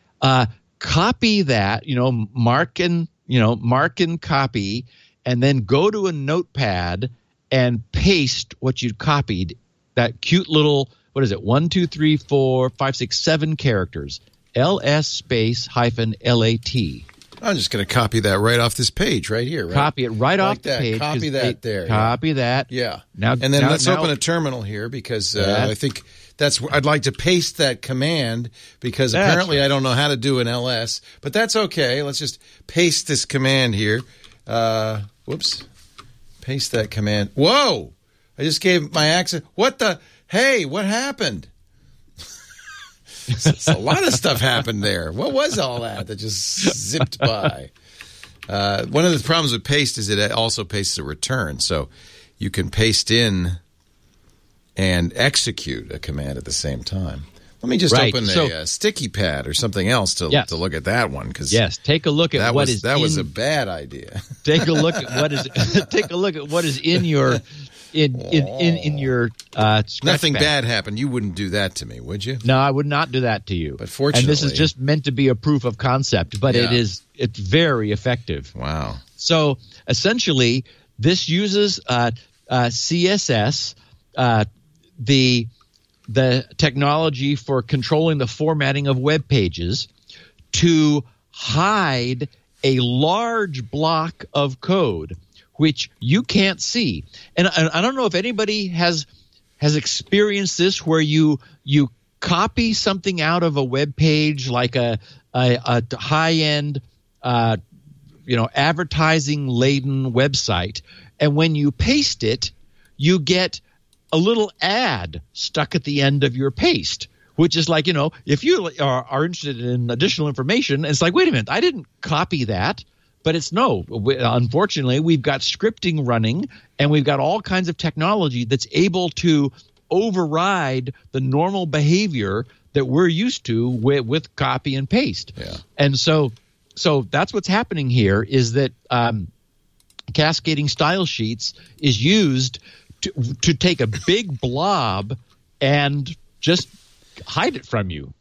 Copy that, mark and copy, and then go to a notepad and paste what you copied. That cute little, 1, 2, 3, 4, 5, 6, 7 characters, ls space -lat. I'm just going to copy that right off this page right here. Right? Copy it right off the that. page. Copy that there. Copy that. Yeah. Now, and then let's open a terminal here because I think I'd like to paste that command because apparently I don't know how to do an ls, but that's okay. Let's just paste this command here. Whoops. Paste that command. Whoa! I just gave my accent. What the? Hey, what happened? A lot of stuff happened there. What was all that just zipped by? One of the problems with paste is it also pastes a return. So you can paste in and execute a command at the same time. Let me just open a sticky pad or something else to look at that one. Take a look at that was a bad idea. Take a look at what is in your in your nothing bag. Bad happened. You wouldn't do that to me, would you? No, I would not do that to you. But fortunately, and this is just meant to be a proof of concept, but it's very effective. Wow. So essentially, this uses CSS, the technology for controlling the formatting of web pages, to hide a large block of code which you can't see. And I don't know if anybody has experienced this, where you copy something out of a web page, like a high-end advertising laden website, and when you paste it, you get a little ad stuck at the end of your paste, which is like, if you are interested in additional information, it's like, wait a minute, I didn't copy that. But unfortunately, we've got scripting running, and we've got all kinds of technology that's able to override the normal behavior that we're used to with copy and paste. Yeah. And so that's what's happening here, is that cascading style sheets is used to take a big blob and just hide it from you.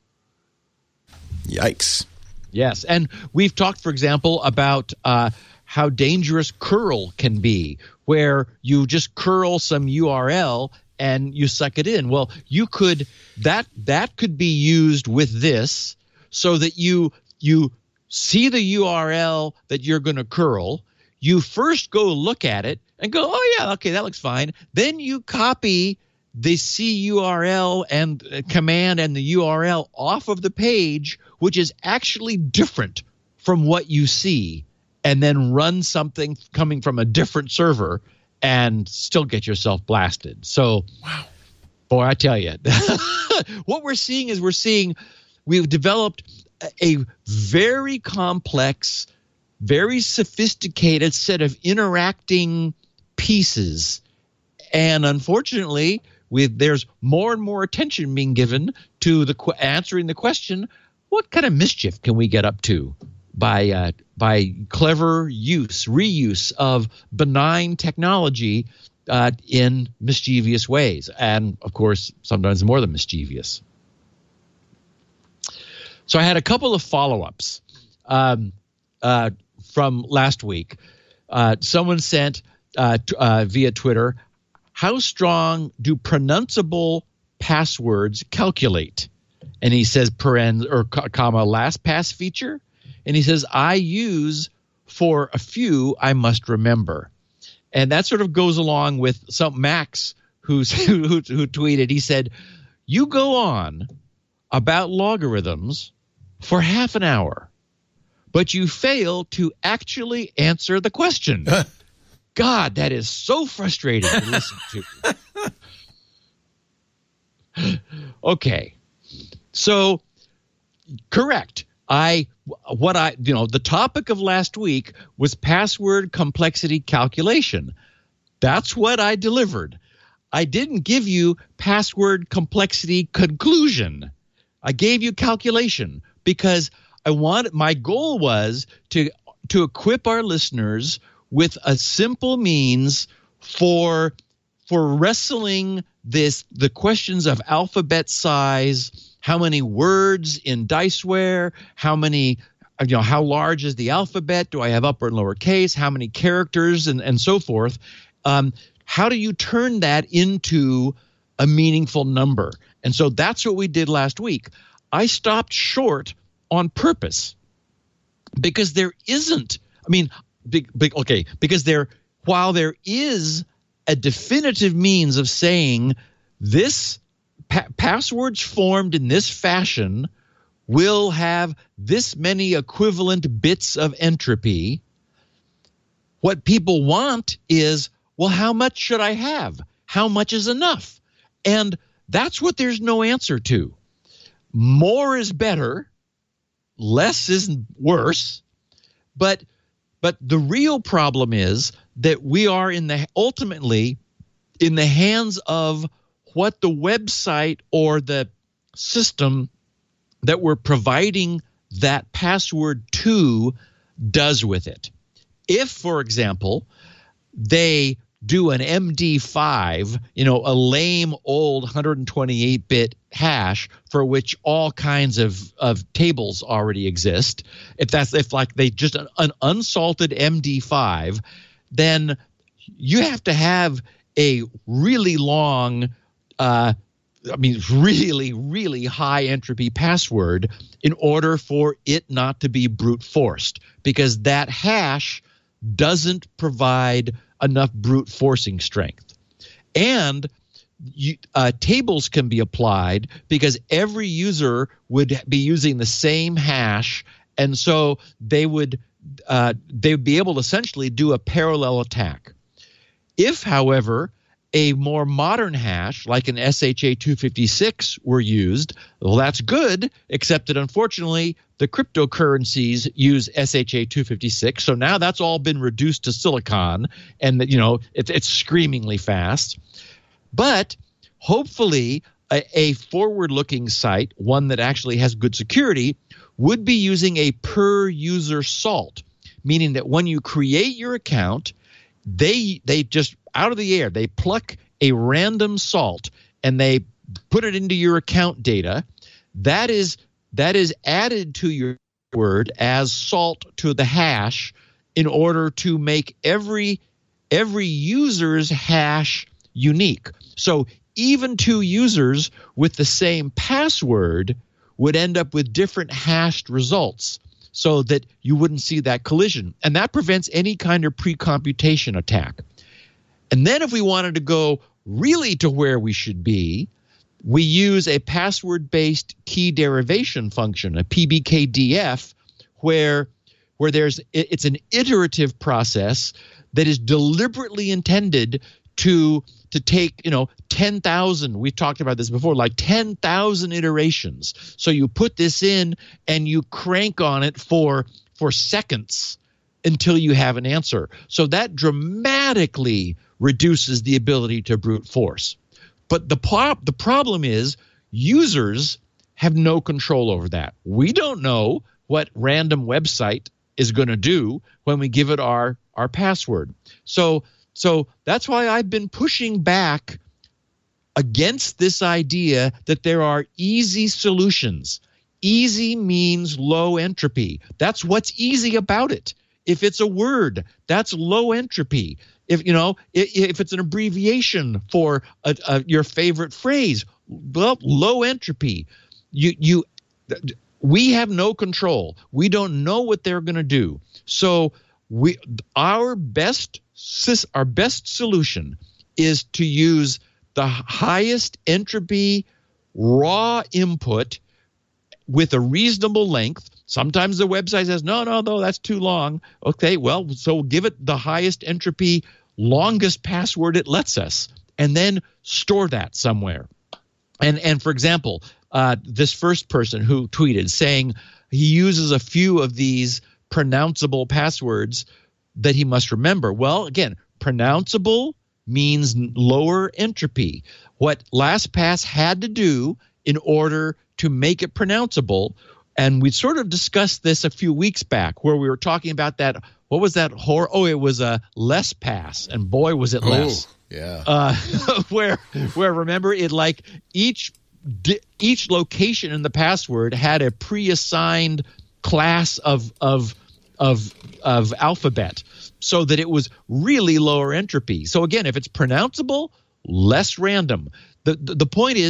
Yikes. Yes, and we've talked, for example, about how dangerous curl can be, where you just curl some URL and you suck it in. Well, you could that could be used with this, so that you see the URL that you're going to curl. You first go look at it and go, oh yeah, okay, that looks fine. Then you copy the CURL and command and the URL off of the page, which is actually different from what you see, and then run something coming from a different server and still get yourself blasted. So, wow, boy, I tell you, what we're seeing is we've developed a very complex, very sophisticated set of interacting pieces. And unfortunately, there's more and more attention being given to answering the question, what kind of mischief can we get up to by clever reuse of benign technology in mischievous ways, and of course sometimes more than mischievous. So I had a couple of follow-ups from last week. Someone sent via Twitter, how strong do pronounceable passwords calculate? And he says comma LastPass feature. And he says, I use for a few I must remember. And that sort of goes along with some Max who tweeted. He said, you go on about logarithms for half an hour, but you fail to actually answer the question. God, that is so frustrating to listen to. Okay. So, correct. The topic of last week was password complexity calculation. That's what I delivered. I didn't give you password complexity conclusion. I gave you calculation because my goal was to equip our listeners with a simple means for wrestling the questions of alphabet size, how many words in Diceware, how large is the alphabet, do I have upper and lower case, how many characters, and so forth. How do you turn that into a meaningful number? And so that's what we did last week. I stopped short on purpose. because there isn't. I mean, while there is a definitive means of saying this passwords formed in this fashion will have this many equivalent bits of entropy, what people want is, well, how much should I have? How much is enough? And that's what there's no answer to. More is better, less is worse, but the real problem is that we are ultimately in the hands of what the website or the system that we're providing that password to does with it. If, for example, they do an MD5, a lame old 128-bit hash for which all kinds of tables already exist, if they just an unsalted MD5, then you have to have a really long, really, really high entropy password in order for it not to be brute forced, because that hash doesn't provide enough brute forcing strength. And tables can be applied because every user would be using the same hash, and so they would be able to essentially do a parallel attack. If, however, a more modern hash like an SHA-256 were used, well, that's good, except that unfortunately the cryptocurrencies use SHA-256, so now that's all been reduced to silicon, and it's screamingly fast. But hopefully a forward-looking site, one that actually has good security, would be using a per-user salt, meaning that when you create your account, they just out of the air, they pluck a random salt and they put it into your account data. That is added to your word as salt to the hash in order to make every user's hash unique. So even two users with the same password would end up with different hashed results, so that you wouldn't see that collision. And that prevents any kind of pre-computation attack. And then if we wanted to go really to where we should be, we use a password-based key derivation function, a PBKDF, where it's an iterative process that is deliberately intended to take 10,000. We've talked about this before, like 10,000 iterations. So you put this in and you crank on it for seconds until you have an answer. So that dramatically reduces the ability to brute force. But the problem is users have no control over that. We don't know what random website is going to do when we give it our password. So that's why I've been pushing back against this idea that there are easy solutions. Easy means low entropy. That's what's easy about it. If it's a word, that's low entropy. If it's an abbreviation for your favorite phrase, well, low entropy. We have no control. We don't know what they're going to do. So our best solution is to use the highest entropy raw input with a reasonable length. Sometimes the website says, no, that's too long. Okay, well, so give it the highest entropy, longest password it lets us, and then store that somewhere. And for example, this first person who tweeted saying he uses a few of these pronounceable passwords that he must remember. Well, again, pronounceable means lower entropy. What LastPass had to do in order to make it pronounceable, and we sort of discussed this a few weeks back where we were talking about that. What was that horror? Oh, it was a LessPass, and boy, was it less. Yeah. Where remember it, like each location in the password had a pre-assigned class of alphabet, so that it was really lower entropy. So again, if it's pronounceable, less random. The point is,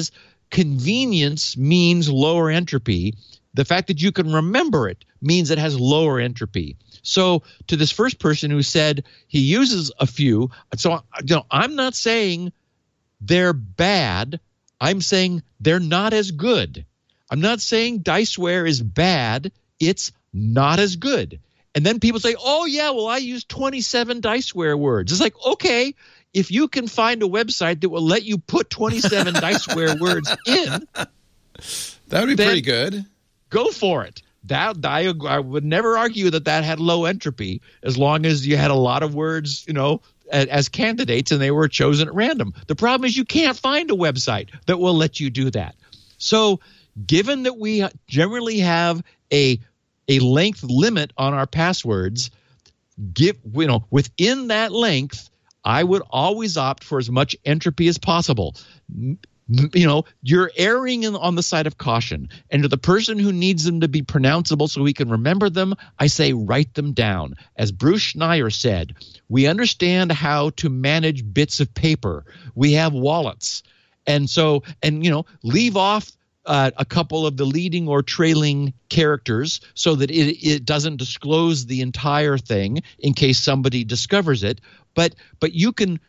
convenience means lower entropy. The fact that you can remember it means it has lower entropy. So to this first person who said he uses a few, so I'm not saying they're bad. I'm saying they're not as good. I'm not saying Diceware is bad. It's not as good. And then people say, oh, yeah, well, I use 27 Diceware words. It's like, okay, if you can find a website that will let you put 27 Diceware words in, that would be pretty good. Go for it. I would never argue that had low entropy as long as you had a lot of words, as candidates and they were chosen at random. The problem is you can't find a website that will let you do that. So given that we generally have a length limit on our passwords, within that length, I would always opt for as much entropy as possible. You're erring on the side of caution. And to the person who needs them to be pronounceable so we can remember them, I say write them down. As Bruce Schneier said, we understand how to manage bits of paper. We have wallets. And so, leave off a couple of the leading or trailing characters so that it doesn't disclose the entire thing in case somebody discovers it. But you can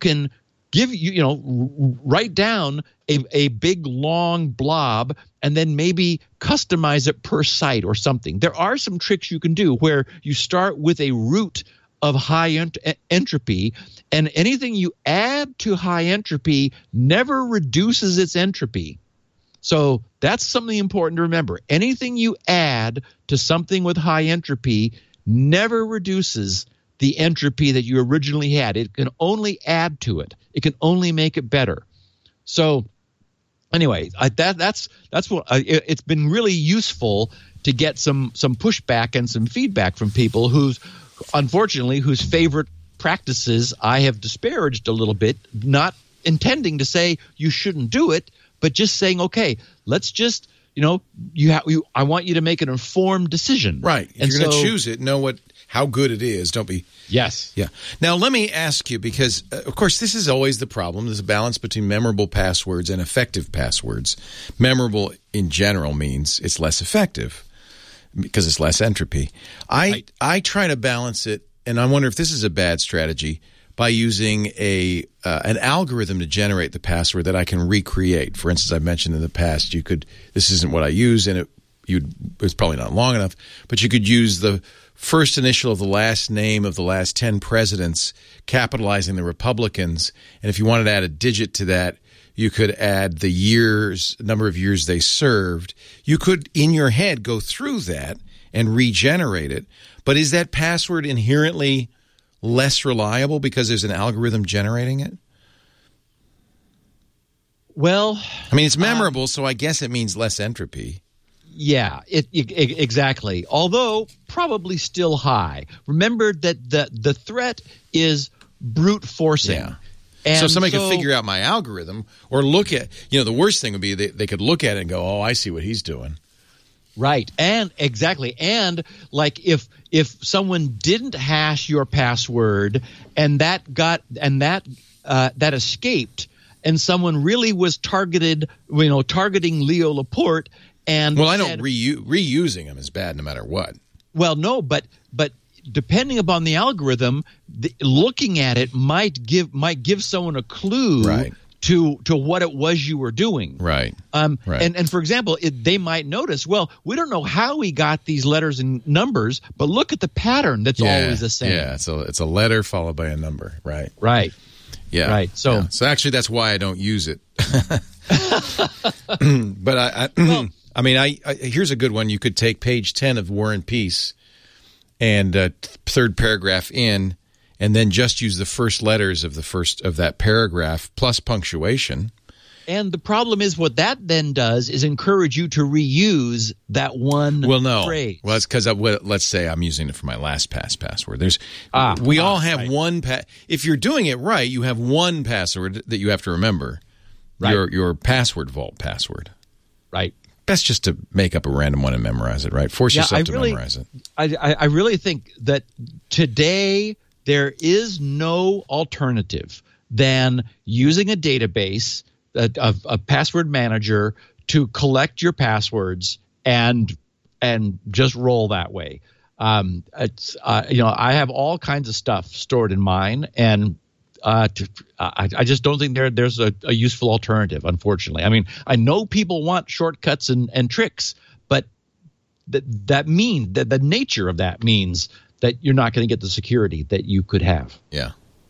write down a big long blob and then maybe customize it per site or something. There are some tricks you can do where you start with a root of high entropy, and anything you add to high entropy never reduces its entropy. So that's something important to remember. Anything you add to something with high entropy never reduces the entropy that you originally had. It can only add to it. It can only make it better. So anyway, that's what it's been really useful to get some pushback and some feedback from people whose favorite practices I have disparaged a little bit, not intending to say you shouldn't do it, but just saying, okay, let's just, I want you to make an informed decision. Right. If you're going to choose it, know how good it is. Don't be. Yes. Yeah. Now, let me ask you, because, of course, this is always the problem. There's a balance between memorable passwords and effective passwords. Memorable in general means it's less effective because it's less entropy. I try to balance it, and I wonder if this is a bad strategy, by using an algorithm to generate the password that I can recreate. For instance, I've mentioned in the past, this isn't what I use, and it's probably not long enough, but you could use the first initial of the last name of the last 10 presidents, capitalizing the Republicans, and if you wanted to add a digit to that, you could add the number of years they served. You could, in your head, go through that and regenerate it, but is that password inherently less reliable because there's an algorithm generating it? Well, I mean, it's memorable, so I guess it means less entropy. Yeah, exactly. Although probably still high. Remember that the threat is brute forcing. Yeah. And so somebody could figure out my algorithm or look at, the worst thing would be they could look at it and go, oh, I see what he's doing. Right. And exactly. And like if someone didn't hash your password and that escaped and someone really was targeting Leo Laporte and I don't reusing them is bad no matter what. Well, no, but depending upon the algorithm, looking at it might give someone a clue. Right. To what it was you were doing. Right. Right. And for example, they might notice, well, we don't know how we got these letters and numbers, but look at the pattern that's always the same. Yeah, so it's a letter followed by a number, right? Right. Yeah. Right. So actually that's why I don't use it. But here's a good one. You could take page 10 of War and Peace and third paragraph in, and then just use the first letters of that paragraph plus punctuation. And the problem is what that then does is encourage you to reuse that one phrase. Well, it's because let's say I'm using it for my LastPass password. We all have right. one. If you're doing it right, you have one password that you have to remember. Right. Your password vault password. Right. Best just to make up a random one and memorize it. Right. Force yourself to memorize it. I really think that today there is no alternative than using a database a password manager to collect your passwords and just roll that way. It's I have all kinds of stuff stored in mine, and I just don't think there's a useful alternative, unfortunately. I mean, I know people want shortcuts and tricks, but that means that the nature of that means that you're not going to get the security that you could have. Yeah.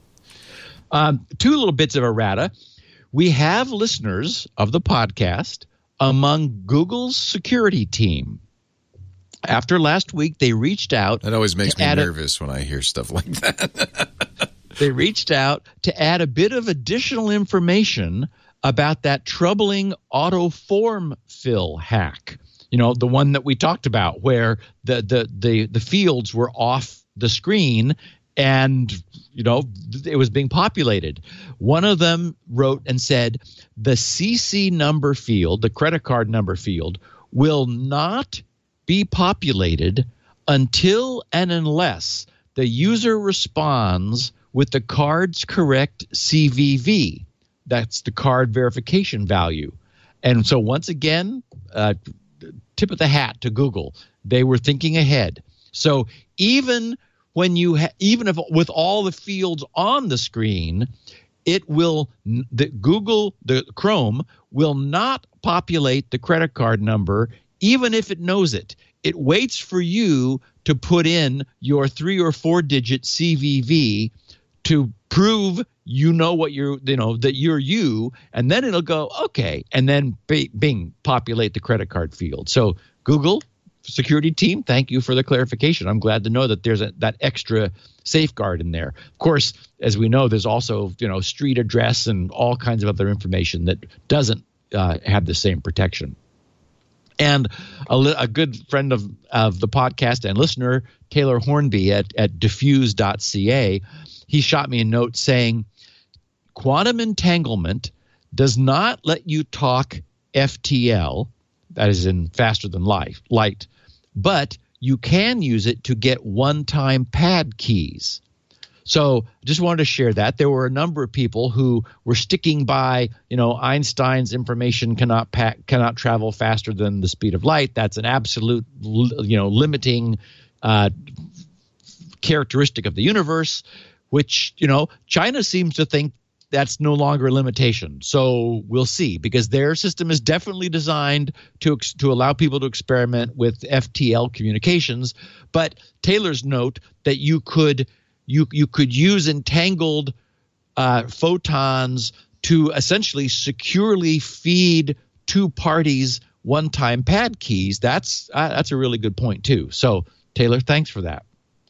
Two little bits of errata. We have listeners of the podcast among Google's security team. After last week, they reached out. That always makes me nervous when I hear stuff like that. They reached out to add a bit of additional information about that troubling auto form fill hack. You know, the one that we talked about where the fields were off the screen and, you know, it was being populated. One of them wrote and said, the CC number field, the credit card number field, will not be populated until and unless the user responds with the card's correct CVV. That's the card verification value. And so once again, tip of the hat to Google. They were thinking ahead. So even when even if with all the fields on the screen, it will the Chrome will not populate the credit card number, even if it knows it. It waits for you to put in your 3 or 4 digit CVV to prove that you're you, and then it'll go okay, and then bing, populate the credit card field. So Google security team, thank you for the clarification. I'm glad to know that there's that extra safeguard in there. Of course, as we know, there's also street address and all kinds of other information that doesn't have the same protection. And a good friend of the podcast and listener, Taylor Hornby at diffuse.ca, he shot me a note saying, quantum entanglement does not let you talk FTL, that is in faster than light, but you can use it to get one-time pad keys. So just wanted to share that. There were a number of people who were sticking by, Einstein's information cannot travel faster than the speed of light. That's an absolute, limiting characteristic of the universe, which, China seems to think that's no longer a limitation. So we'll see, because their system is definitely designed to allow people to experiment with FTL communications. But Taylor's note that you could use entangled photons to essentially securely feed two parties one-time pad keys. That's a really good point too. So Taylor, thanks for that.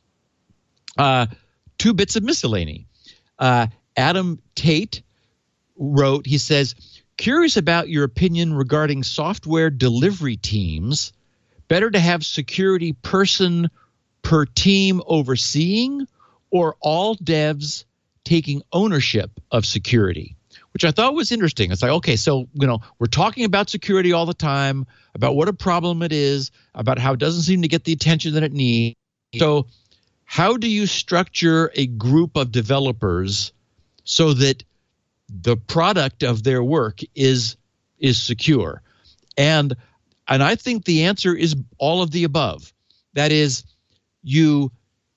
2 bits of miscellany. Adam Tate wrote, he says, curious about your opinion regarding software delivery teams. Better to have security person per team overseeing, or all devs taking ownership of security, which I thought was interesting. It's like, okay, so, we're talking about security all the time, about what a problem it is, about how it doesn't seem to get the attention that it needs. So how do you structure a group of developers so that the product of their work is secure? And I think the answer is all of the above. That is, you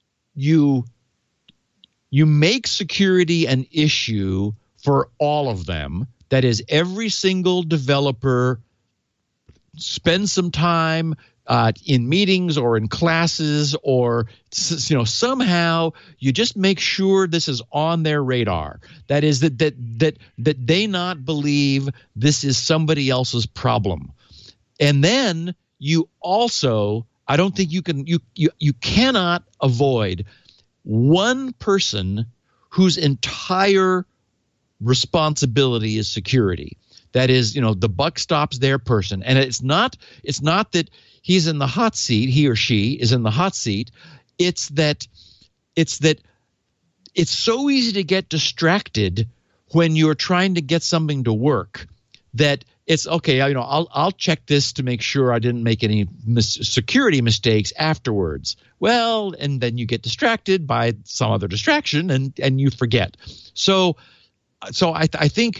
make security an issue for all of them. That is, every single developer spends some time in meetings or in classes, or somehow you just make sure this is on their radar. That is, that they not believe this is somebody else's problem. And then you also, I don't think you cannot avoid one person whose entire responsibility is security. That is, the buck stops their person. And it's not that he's in the hot seat, he or she is in the hot seat. It's that it's so easy to get distracted when you're trying to get something to work that it's okay, I'll check this to make sure I didn't make any security mistakes afterwards. Well, and then you get distracted by some other distraction and you forget. So I think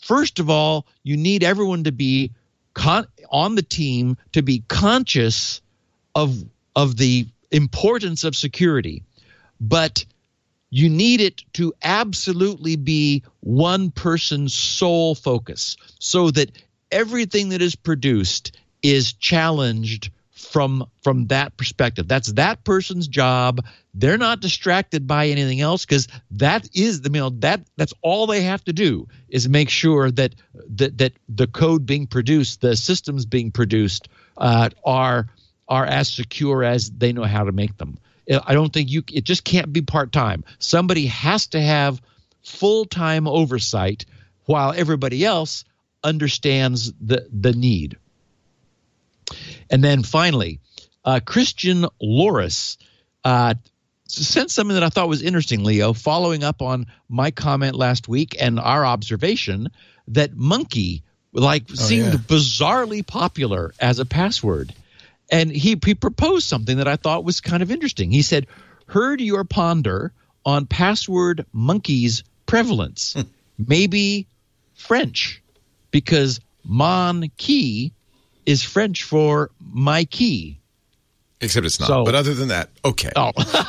first of all, you need everyone to be on the team to be conscious of the importance of security, but you need it to absolutely be one person's sole focus, so that everything that is produced is challenged from that perspective. That's that person's job. They're not distracted by anything else, because that's all they have to do is make sure that the code being produced, the systems being produced, are as secure as they know how to make them. I don't think it just can't be part-time. Somebody has to have full-time oversight while everybody else understands the need. And then finally, Christian Loris sent something that I thought was interesting, Leo, following up on my comment last week and our observation that Monkey seemed bizarrely popular as a password. And he proposed something that I thought was kind of interesting. He said, heard your ponder on password Monkey's prevalence. Maybe French, because mon key is French for my key. Except it's not. But other than that, okay. Oh.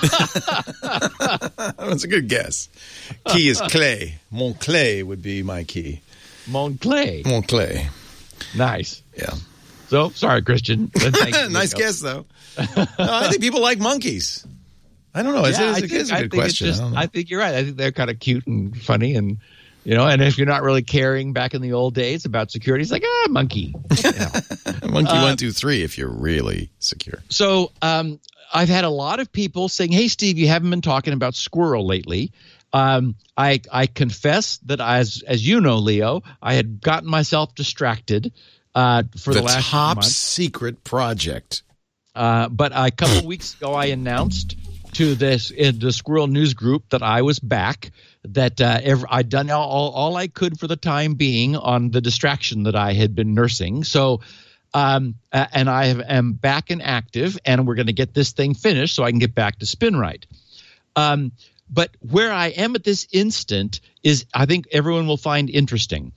That's a good guess. Key is clé. Mon clé would be my key. Mon clé. Mon clé. Nice. Yeah. So, sorry, Christian. Nice guess, though. No, I think people like monkeys. I don't know. It's a good question. I think you're right. I think they're kind of cute and funny, and and if you're not really caring back in the old days about security, it's like, monkey. Monkey 1, 2, 3 if you're really secure. So I've had a lot of people saying, hey, Steve, you haven't been talking about Squirrel lately. I confess that, as you know, Leo, I had gotten myself distracted for the last top month. Secret project. But a couple of weeks ago, I announced to the Squirrel News Group that I was back, that I'd done all I could for the time being on the distraction that I had been nursing. So, and I am back and active, and we're going to get this thing finished so I can get back to SpinRite. But where I am at this instant is, I think everyone will find interesting.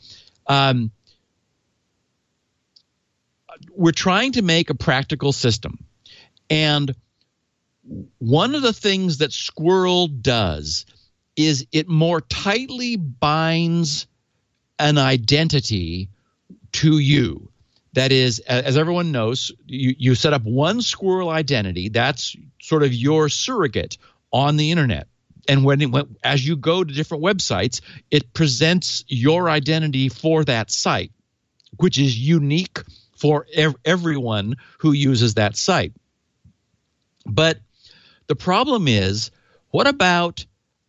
We're trying to make a practical system, and one of the things that Squirrel does is it more tightly binds an identity to you. That is, as everyone knows, you set up one Squirrel identity. That's sort of your surrogate on the internet. And as you go to different websites, it presents your identity for that site, which is unique for everyone who uses that site. But the problem is, what about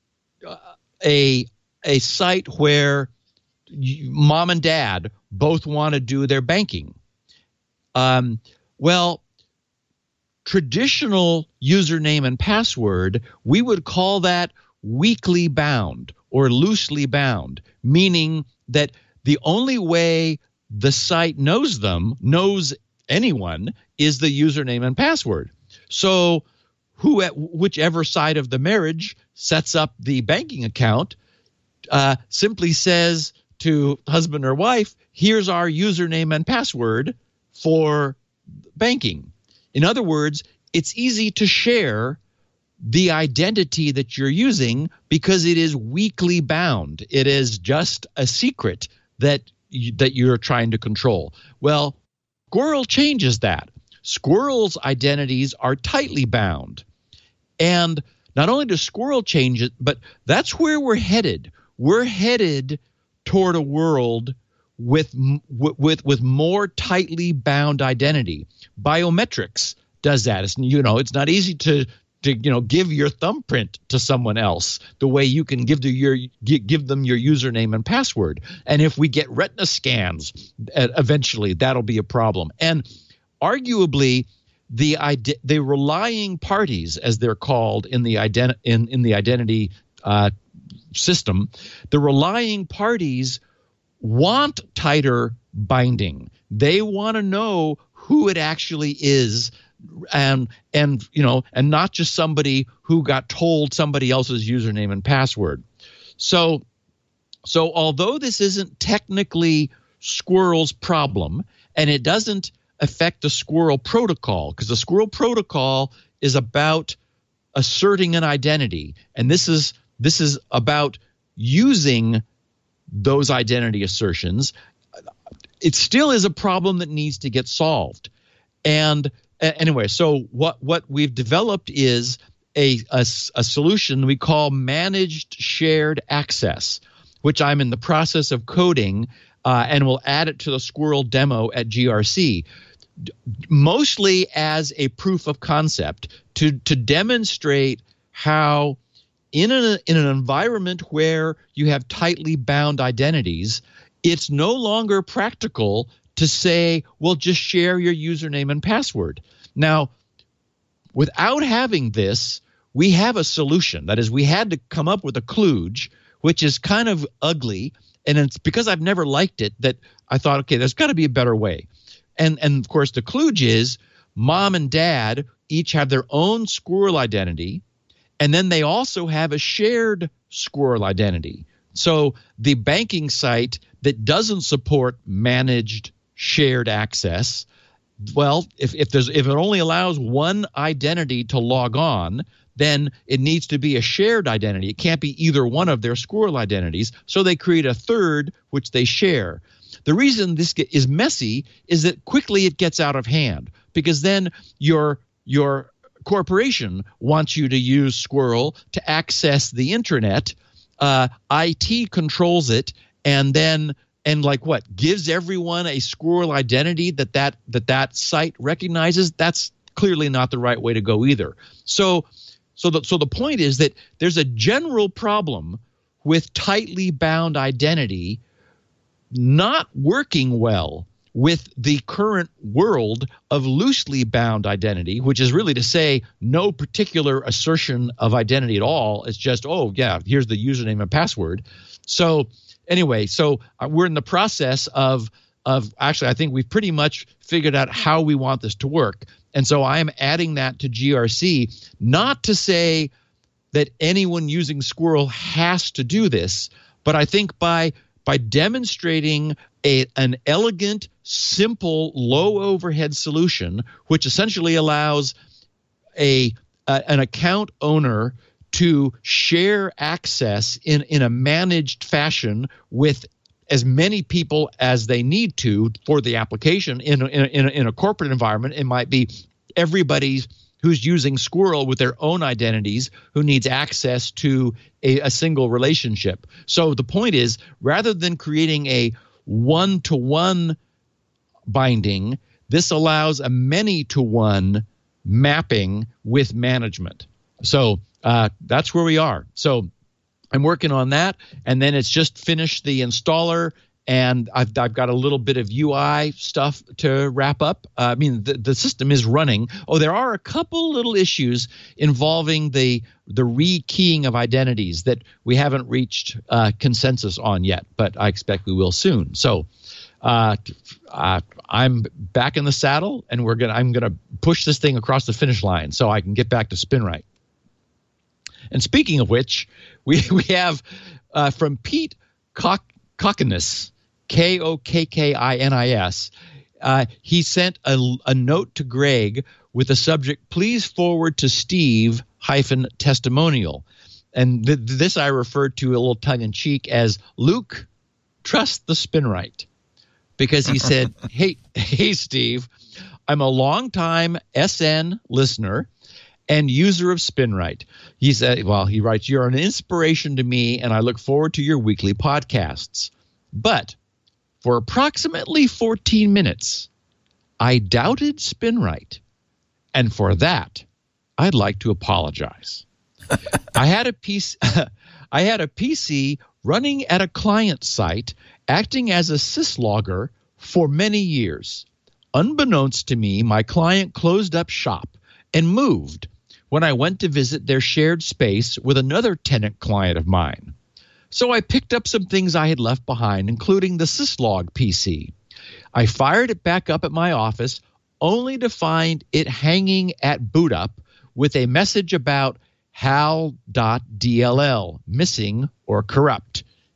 a site where mom and dad both want to do their banking? Well, traditional username and password, we would call that weakly bound or loosely bound, meaning that the only way the site knows anyone, is the username and password. So whichever side of the marriage sets up the banking account simply says to husband or wife, here's our username and password for banking. In other words, it's easy to share the identity that you're using because it is weakly bound. It is just a secret that you're trying to control. Well, Squirrel changes that. Squirrel's identities are tightly bound. And not only does Squirrel change it, but that's where we're headed. We're headed toward a world with more tightly bound identity. Biometrics does that. It's not easy to give your thumbprint to someone else the way you can give them your username and password. And if we get retina scans, eventually that'll be a problem. And arguably, the relying parties, as they're called in the identity system, the relying parties want tighter binding. They want to know who it actually is, and not just somebody who got told somebody else's username and password. So So although this isn't technically Squirrel's problem, and it doesn't affect the Squirrel protocol, because the Squirrel protocol is about asserting an identity, and this is about using those identity assertions, it still is a problem that needs to get solved. And anyway, so what we've developed is a solution we call managed shared access, which I'm in the process of coding, and we'll add it to the Squirrel demo at GRC, mostly as a proof of concept to demonstrate how in an environment where you have tightly bound identities, it's no longer practical to say, well, just share your username and password. Now, without having this, we have a solution. That is, we had to come up with a kludge, which is kind of ugly, and it's because I've never liked it that I thought, okay, there's got to be a better way. And of course, the kludge is mom and dad each have their own Squirrel identity, and then they also have a shared Squirrel identity. So the banking site that doesn't support managed shared access, well, if it only allows one identity to log on, then it needs to be a shared identity. It can't be either one of their Squirrel identities. So they create a third, which they share. The reason this is messy is that quickly it gets out of hand, because then your corporation wants you to use Squirrel to access the internet. IT controls it, and gives everyone a Squirrel identity that site recognizes. That's clearly not the right way to go either. So the point is that there's a general problem with tightly bound identity not working well with the current world of loosely bound identity, which is really to say no particular assertion of identity at all. It's just, oh, yeah, here's the username and password. So anyway, we're in the process of actually, I think we've pretty much figured out how we want this to work. And so I am adding that to GRC, not to say that anyone using Squirrel has to do this, but I think by demonstrating an elegant, simple, low overhead solution, which essentially allows an account owner to share access in a managed fashion with as many people as they need to for the application. In a corporate environment, it might be everybody who's using Squirrel with their own identities who needs access to a single relationship. So the point is, rather than creating a one-to-one binding, this allows a many-to-one mapping with management. So that's where we are. So I'm working on that, and then it's just finished the installer, and I've got a little bit of UI stuff to wrap up. I mean, the system is running. Oh, there are a couple little issues involving the rekeying of identities that we haven't reached consensus on yet, but I expect we will soon. So I'm back in the saddle, and I'm gonna push this thing across the finish line so I can get back to SpinRite. And speaking of which, we have from Pete Kokkinis, Kokkinis. He sent a note to Greg with the subject, "Please forward to Steve -testimonial." And this I referred to a little tongue-in-cheek as, "Luke, trust the SpinRite." Because he said, hey, Steve, I'm a longtime SN listener and user of SpinRite. He said, he writes, "You're an inspiration to me, and I look forward to your weekly podcasts. But for approximately 14 minutes, I doubted SpinRite. And for that, I'd like to apologize. I had a PC running at a client site acting as a syslogger for many years. Unbeknownst to me, my client closed up shop and moved when I went to visit their shared space with another tenant client of mine. So I picked up some things I had left behind, including the syslog PC. I fired it back up at my office, only to find it hanging at boot up with a message about hal.dll, missing or corrupt.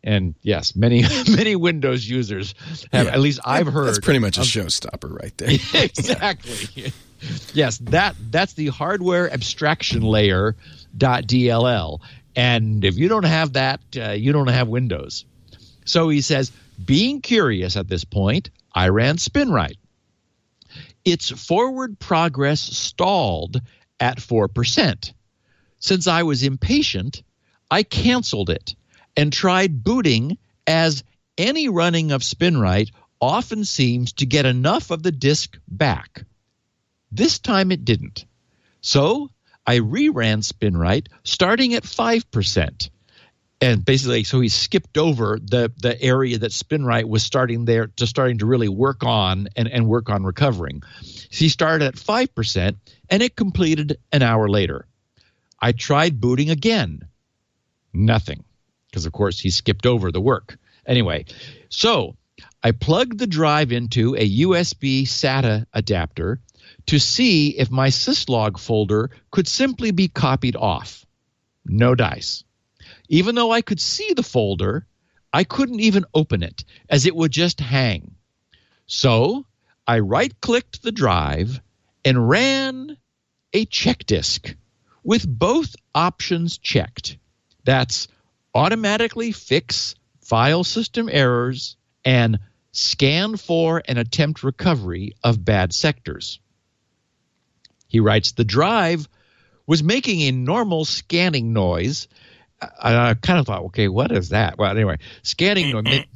And yes, many Windows users have. At least I've heard. That's pretty much a showstopper right there. Exactly. Yes, that's the hardware abstraction layer .dll. And if you don't have that, you don't have Windows. So he says, being curious at this point, I ran SpinRite. Its forward progress stalled at 4%. Since I was impatient, I canceled it and tried booting, as any running of SpinRite often seems to get enough of the disk back. This time it didn't. So I reran SpinRite starting at 5%. And basically, so he skipped over the area that SpinRite was starting to really work on and work on recovering. So he started at 5%, and it completed an hour later. I tried booting again. Nothing, because, of course, he skipped over the work. Anyway, so I plugged the drive into a USB SATA adapter to see if my syslog folder could simply be copied off. No dice. Even though I could see the folder, I couldn't even open it, as it would just hang. So I right-clicked the drive and ran a check disk with both options checked. That's automatically fix file system errors and scan for and attempt recovery of bad sectors. He writes, the drive was making a normal scanning noise. I kind of thought, okay, what is that? Well, anyway, scanning noise.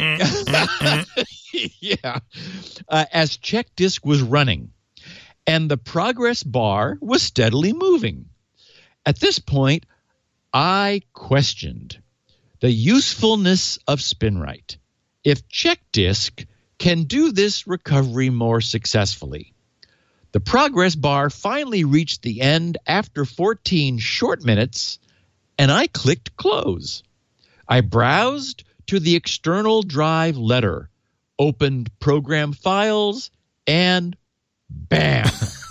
Yeah. As check disk was running, and the progress bar was steadily moving. At this point, I questioned the usefulness of SpinRite. If check disk can do this recovery more successfully. The progress bar finally reached the end after 14 short minutes, and I clicked close. I browsed to the external drive letter, opened program files, and bam!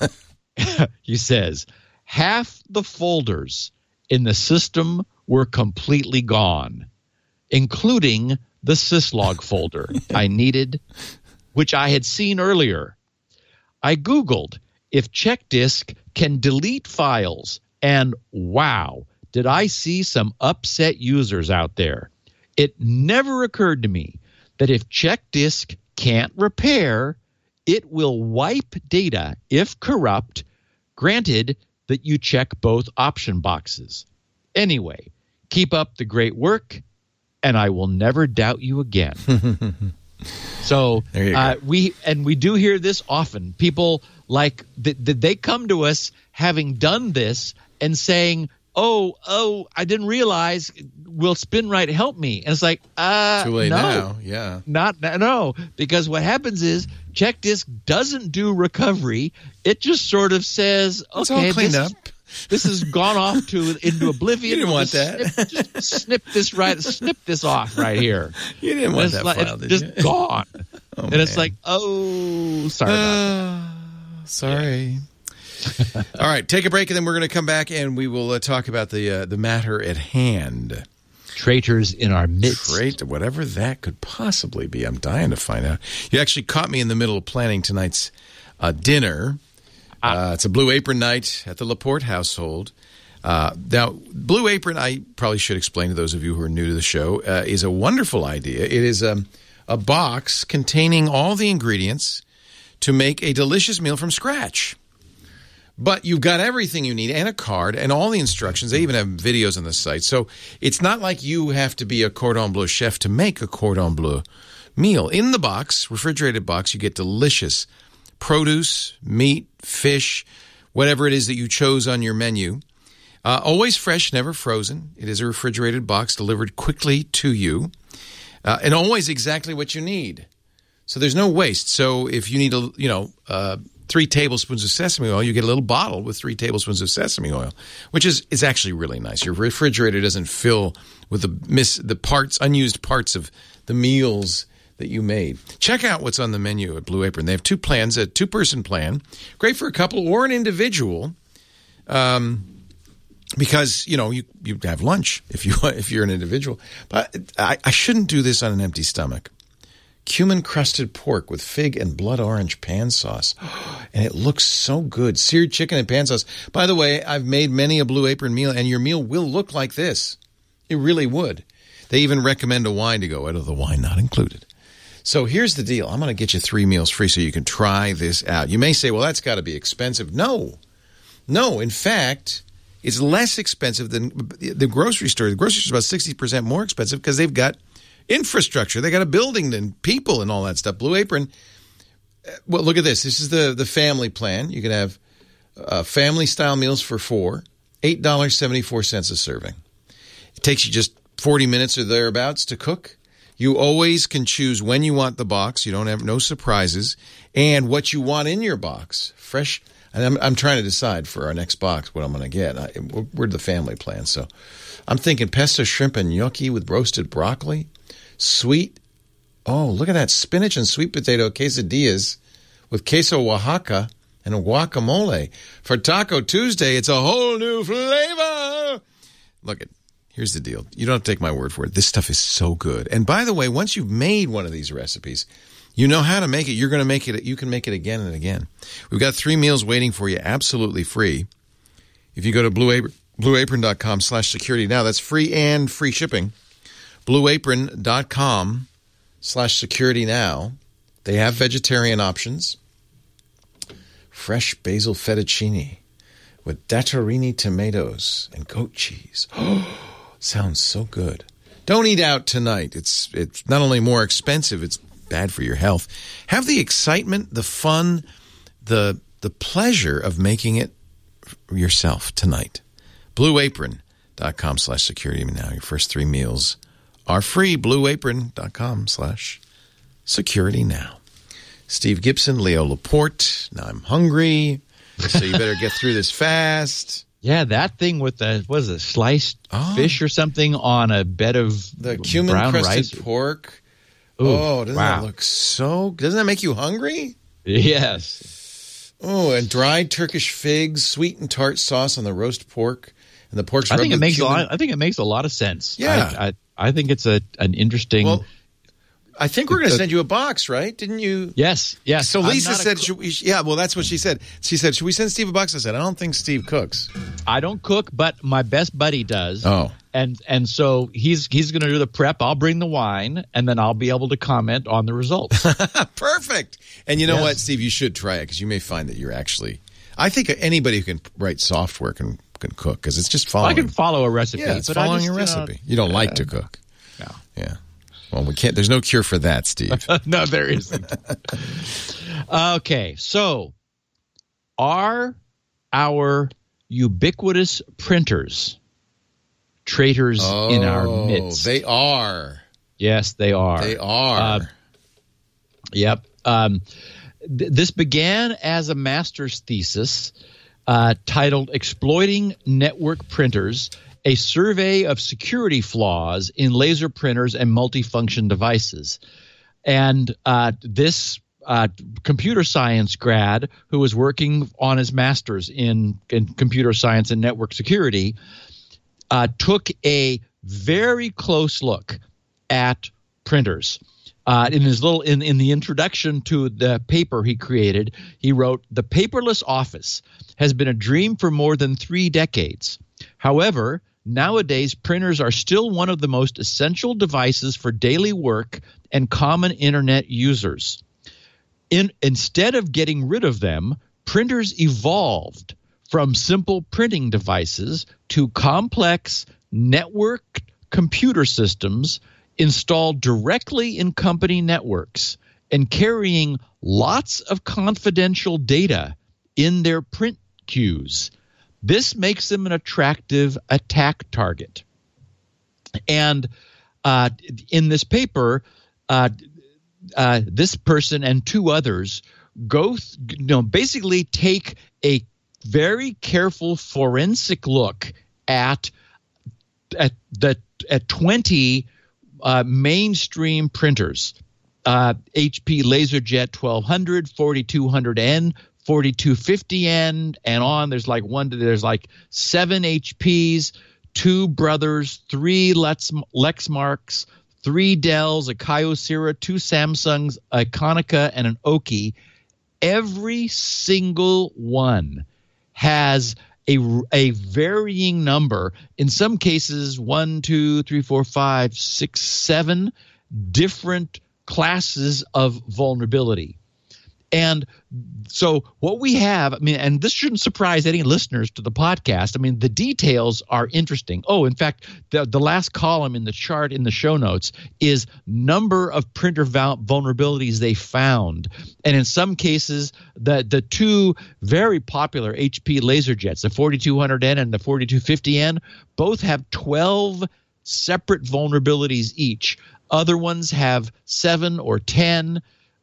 He says, half the folders in the system were completely gone, including the syslog folder I needed, which I had seen earlier. I Googled if check disk can delete files, and wow, did I see some upset users out there. It never occurred to me that if check disk can't repair, it will wipe data if corrupt, granted that you check both option boxes. Anyway, keep up the great work, and I will never doubt you again. So we do hear this often. People like they come to us having done this and saying, "Oh, I didn't realize. Will SpinRite help me?" And it's like, too late no, now. Yeah, no, because what happens is check disk doesn't do recovery. It just sort of says, "Okay, it's all cleaned up. This has gone off into oblivion. You didn't want that. Just snip this off right here. You didn't want that file, did you? It's just gone. Oh, and man. it's like, sorry about that. Sorry. Yeah. All right, take a break, and then we're going to come back, and we will talk about the matter at hand. Traitors in our midst. Whatever that could possibly be. I'm dying to find out. You actually caught me in the middle of planning tonight's dinner. It's a Blue Apron night at the Laporte household. Now, Blue Apron, I probably should explain to those of you who are new to the show, is a wonderful idea. It is a box containing all the ingredients to make a delicious meal from scratch. But you've got everything you need and a card and all the instructions. They even have videos on the site. So it's not like you have to be a cordon bleu chef to make a cordon bleu meal. In the box, refrigerated box, you get delicious produce, meat, fish, whatever it is that you chose on your menu. Always fresh, never frozen. It is a refrigerated box delivered quickly to you. And always exactly what you need. So there's no waste. So if you need 3 tablespoons of sesame oil, you get a little bottle with 3 tablespoons of sesame oil, which is actually really nice. Your refrigerator doesn't fill with the unused parts of the meals that you made. Check out what's on the menu at Blue Apron. They have 2 plans, a 2-person plan, great for a couple or an individual. because you have lunch if you're an individual. But I shouldn't do this on an empty stomach. Cumin crusted pork with fig and blood orange pan sauce, and it looks so good. Seared chicken and pan sauce. By the way, I've made many a Blue Apron meal, and your meal will look like this. It really would. They even recommend a wine to go with, the wine not included. So here's the deal. I'm going to get you 3 meals free so you can try this out. You may say, well, that's got to be expensive. No. In fact, it's less expensive than the grocery store. The grocery store is about 60% more expensive because they've got infrastructure. They got a building and people and all that stuff. Blue Apron, well, look at this. This is the family plan. You can have family-style meals for 4, $8.74 a serving. It takes you just 40 minutes or thereabouts to cook. You always can choose when you want the box. You don't have no surprises. And what you want in your box. Fresh. And I'm trying to decide for our next box what I'm going to get. We're the family plan. So I'm thinking pesto shrimp and gnocchi with roasted broccoli. Sweet. Oh, look at that. Spinach and sweet potato quesadillas with queso Oaxaca and a guacamole. For Taco Tuesday, it's a whole new flavor. Look at. Here's the deal. You don't have to take my word for it. This stuff is so good. And by the way, once you've made one of these recipes, you know how to make it. You're going to make it. You can make it again and again. We've got 3 meals waiting for you absolutely free. If you go to blueapron.com/security now, that's free and free shipping. Blueapron.com/security now. They have vegetarian options. Fresh basil fettuccine with datterini tomatoes and goat cheese. Oh, sounds so good. Don't eat out tonight. It's not only more expensive, it's bad for your health. Have the excitement, the fun, the pleasure of making it yourself tonight. Blueapron.com/security now. Your first 3 meals are free. Blueapron.com/security now. Steve Gibson, Leo Laporte. Now I'm hungry, so you better get through this fast. Yeah, that thing with sliced fish or something on a bed of the cumin brown crusted rice. Pork. Ooh, doesn't that look so? Doesn't that make you hungry? Yes. Oh, and dried Turkish figs, sweet and tart sauce on the roast pork, and the pork's rubbed with cumin. I think it makes a lot of sense. Yeah, I think it's an interesting. Well, I think we're going to send you a box, right? Didn't you? Yes. So Lisa said, that's what she said. She said, should we send Steve a box? I said, I don't think Steve cooks. I don't cook, but my best buddy does. Oh. And so he's going to do the prep. I'll bring the wine, and then I'll be able to comment on the results. Perfect. And you know what, Steve? You should try it because you may find that you're actually – I think anybody who can write software can cook because it's just following. I can follow a recipe. Yeah, it's following a recipe. You don't like to cook. No. Yeah. Well, we can't. There's no cure for that, Steve. No, there isn't. Okay, so are our ubiquitous printers traitors in our midst? They are. Yes, they are. They are. Yep. This began as a master's thesis titled "Exploiting Network Printers: A Survey of Security Flaws in Laser Printers and Multifunction Devices." And this computer science grad who was working on his master's in computer science and network security took a very close look at printers. In his in the introduction to the paper he created, he wrote, "The paperless office has been a dream for more than 3 decades. However, nowadays, printers are still one of the most essential devices for daily work and common internet users. Instead of getting rid of them, printers evolved from simple printing devices to complex networked computer systems installed directly in company networks and carrying lots of confidential data in their print queues. This makes them an attractive attack target." And in this paper, this person and 2 others basically take a very careful forensic look at 20 mainstream printers: HP LaserJet 1200, 4200N, 4250N and on. There's like 7 HPs, 2 Brothers, 3 Lexmarks, 3 Dells, a Kyocera, 2 Samsungs, a Konica, and an Oki. Every single one has a varying number. In some cases, 1, 2, 3, 4, 5, 6, 7 different classes of vulnerability. And so what we have, I mean, and this shouldn't surprise any listeners to the podcast. I mean, the details are interesting. Oh, in fact, the last column in the chart in the show notes is number of printer vulnerabilities they found. And in some cases, the 2 very popular HP LaserJets, the 4200N and the 4250N, both have 12 separate vulnerabilities each. Other ones have 7 or 10.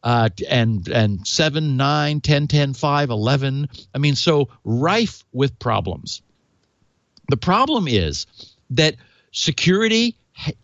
And 7, 9, 10, 10, 5, 11. I mean, so rife with problems. The problem is that security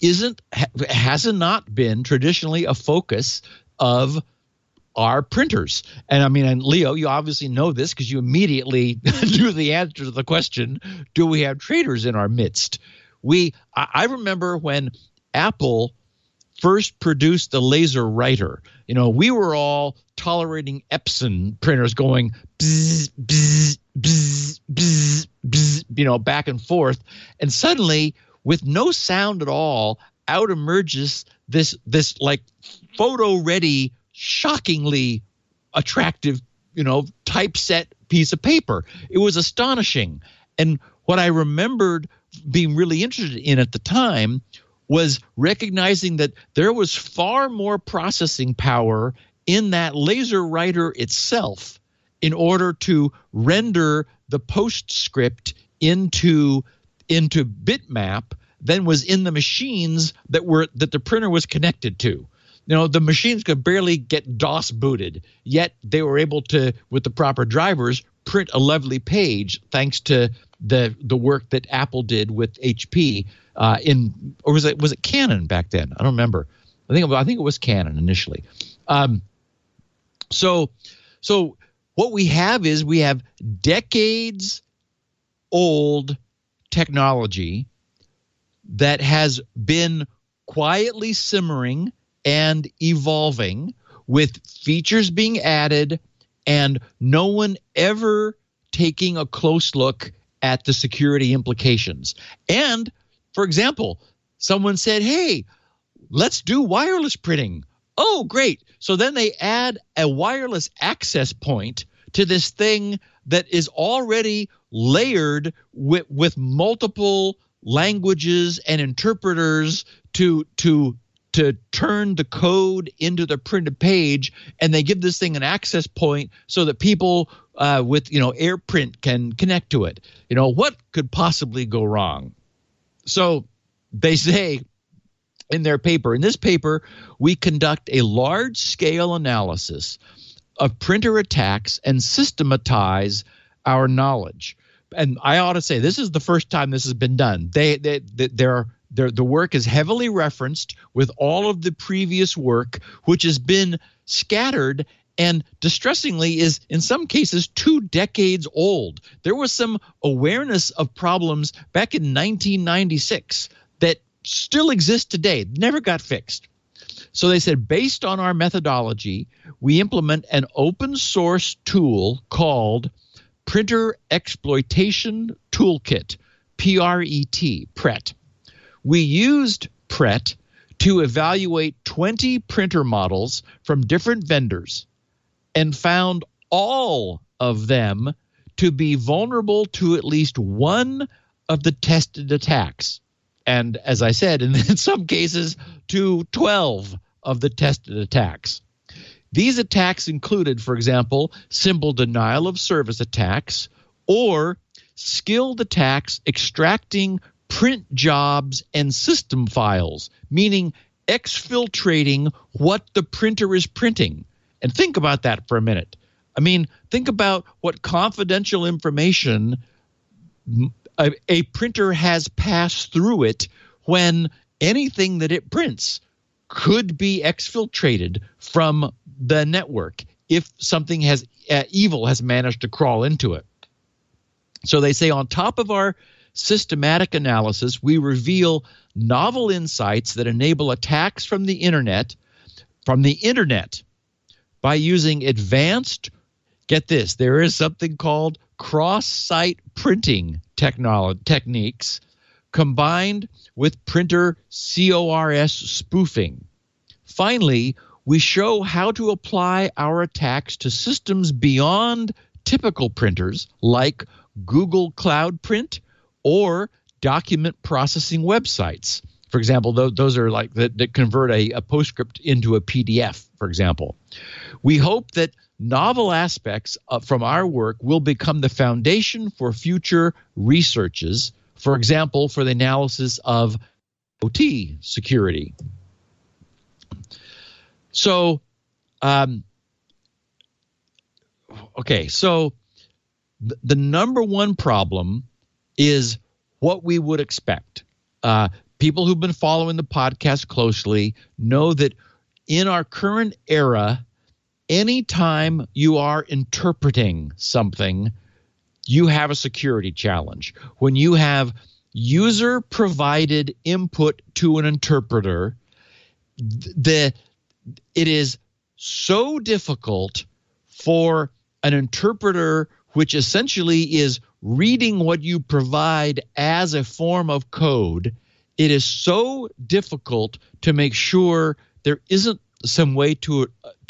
has not been traditionally a focus of our printers. And I mean, and Leo, you obviously know this because you immediately knew the answer to the question, do we have traitors in our midst? I remember when Apple first produced the laser writer, we were all tolerating Epson printers going bzz, bzz, bzz, bzz, bzz, back and forth. And suddenly, with no sound at all, out emerges this like photo-ready, shockingly attractive, typeset piece of paper. It was astonishing. And what I remembered being really interested in at the time was recognizing that there was far more processing power in that laser writer itself in order to render the postscript into bitmap than was in the machines that the printer was connected to. The machines could barely get DOS booted, yet they were able to, with the proper drivers, print a lovely page thanks to the work that Apple did with HP. Or was it Canon back then? I don't remember. I think it was Canon initially. So what we have is we have decades old technology that has been quietly simmering and evolving with features being added and no one ever taking a close look at the security implications. And for example, someone said, hey, let's do wireless printing. Oh, great. So then they add a wireless access point to this thing that is already layered with multiple languages and interpreters to turn the code into the printed page, and they give this thing an access point so that people with AirPrint can connect to it. What could possibly go wrong? So they say in this paper, we conduct a large-scale analysis of printer attacks and systematize our knowledge. And I ought to say this is the first time this has been done. The work is heavily referenced with all of the previous work, which has been scattered and distressingly is in some cases 2 decades old. There was some awareness of problems back in 1996 that still exist today, never got fixed. So they said, based on our methodology, we implement an open source tool called Printer Exploitation Toolkit, PRET. We used PRET to evaluate 20 printer models from different vendors and found all of them to be vulnerable to at least one of the tested attacks. And as I said, in some cases, to 12 of the tested attacks. These attacks included, for example, simple denial of service attacks or skilled attacks extracting print jobs and system files, meaning exfiltrating what the printer is printing. And think about that for a minute. I mean, think about what confidential information a printer has passed through it when anything that it prints could be exfiltrated from the network if something has evil has managed to crawl into it. So they say on top of our systematic analysis, we reveal novel insights that enable attacks from the internet by using advanced, get this, there is something called cross-site printing techniques combined with printer CORS spoofing. Finally, we show how to apply our attacks to systems beyond typical printers like Google Cloud Print or document processing websites. For example, those are like that convert a PostScript into a PDF, for example. We hope that novel aspects from our work will become the foundation for future researches, for example, for the analysis of OT security. So, so the number one problem is what we would expect. People who've been following the podcast closely know that in our current era, anytime you are interpreting something, you have a security challenge. When you have user-provided input to an interpreter, it is so difficult for an interpreter, which essentially is reading what you provide as a form of code. It is so difficult to make sure there isn't some way to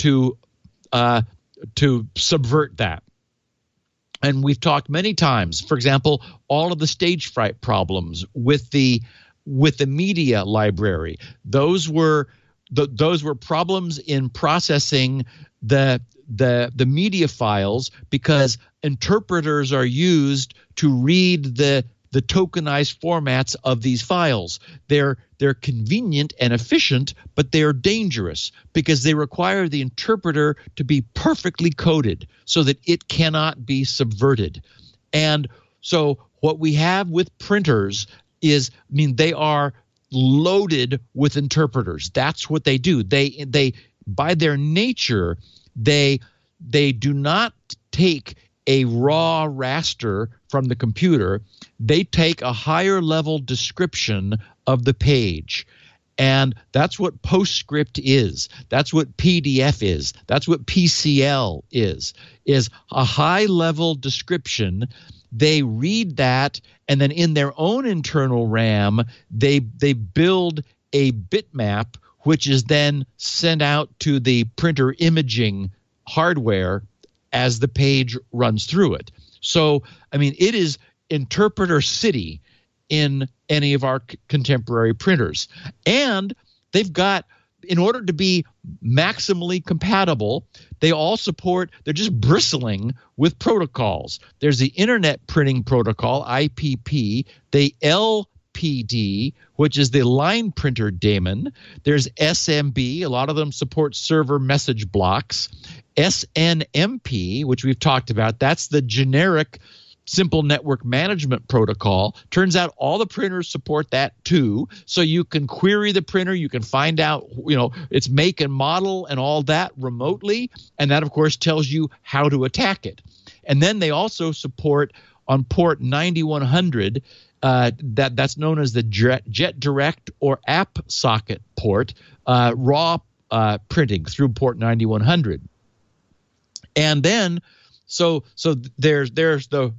subvert that. And we've talked many times, for example, all of the stage fright problems with the media library. Those were problems in processing the media files because interpreters are used to read the tokenized formats of these files. They're convenient and efficient, but they're dangerous because they require the interpreter to be perfectly coded so that it cannot be subverted. And so what we have with printers is, they are loaded with interpreters. That's what they do. They by their nature, they do not take a raw raster from the computer. They take a higher level description of the page. And that's what PostScript is. That's what PDF is. That's what PCL is a high level description. They read that, and then in their own internal RAM, they build a bitmap, which is then sent out to the printer imaging hardware as the page runs through it. So, it is interpreter city in any of our contemporary printers. And they've got, in order to be maximally compatible, they all support, they're just bristling with protocols. There's the Internet Printing Protocol, IPP, the LPD, which is the line printer daemon. There's SMB, a lot of them support server message blocks. SNMP, which we've talked about, that's the generic Simple Network Management Protocol. Turns out all the printers support that too. So you can query the printer, you can find out, its make and model and all that remotely. And that, of course, tells you how to attack it. And then they also support on port 9100, that's known as the JetDirect or App Socket port, raw printing through port 9100. And then So there's a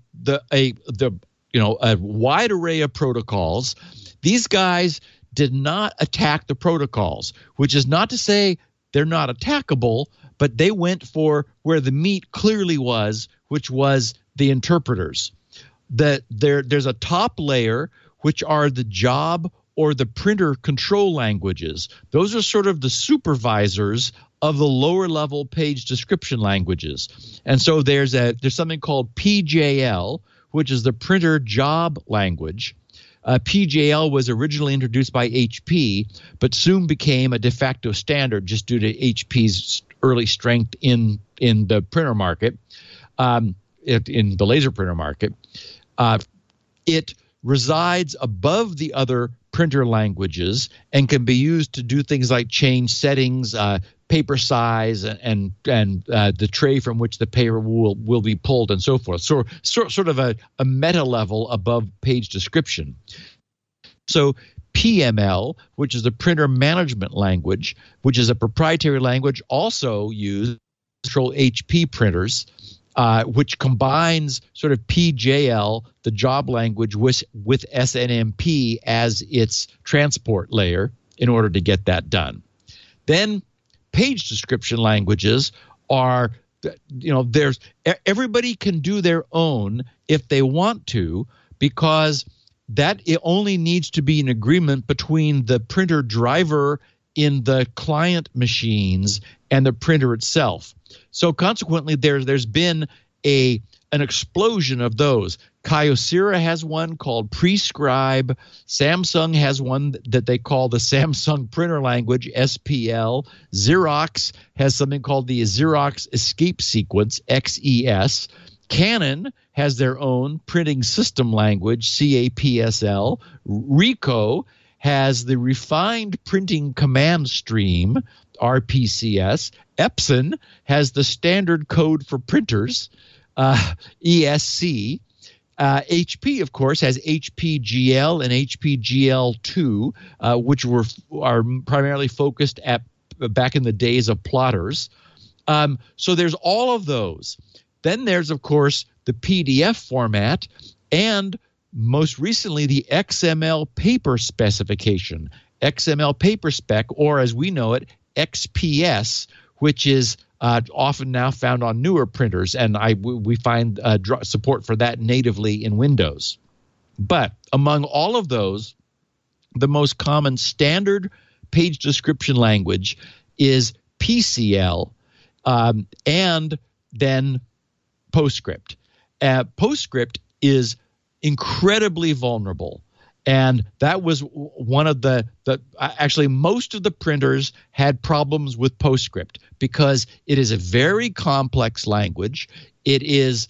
wide array of protocols. These guys did not attack the protocols, which is not to say they're not attackable, but they went for where the meat clearly was, which was the interpreters. There's a top layer, which are the job or the printer control languages. Those are sort of the supervisors of the lower level page description languages. And so there's something called PJL, which is the printer job language. PJL was originally introduced by HP, but soon became a de facto standard just due to HP's early strength in the printer market, in the laser printer market. It resides above the other printer languages and can be used to do things like change settings, paper size and the tray from which the paper will be pulled and so forth. So sort of a meta level above page description. So PML, which is the printer management language, which is a proprietary language also used to control HP printers, which combines sort of PJL, the job language, with SNMP as its transport layer in order to get that done. Then page description languages are, everybody can do their own if they want to, because that it only needs to be an agreement between the printer driver in the client machines and the printer itself. So consequently, there's been an explosion of those. Kyocera has one called Prescribe. Samsung has one that they call the Samsung Printer Language, SPL. Xerox has something called the Xerox Escape Sequence, XES. Canon has their own printing system language, CAPSL. Ricoh has the Refined Printing Command Stream, RPCS. Epson has the Standard Code for Printers, ESC. HP, of course, has HPGL and HPGL2, which are primarily focused at back in the days of plotters. So there's all of those. Then there's, of course, the PDF format and most recently the XML paper specification, XML paper spec, or as we know it, XPS, which is often now found on newer printers, and we find support for that natively in Windows. But among all of those, the most common standard page description language is PCL, and then PostScript. PostScript is incredibly vulnerable. And that was one of the actually most of the printers had problems with PostScript because it is a very complex language. It is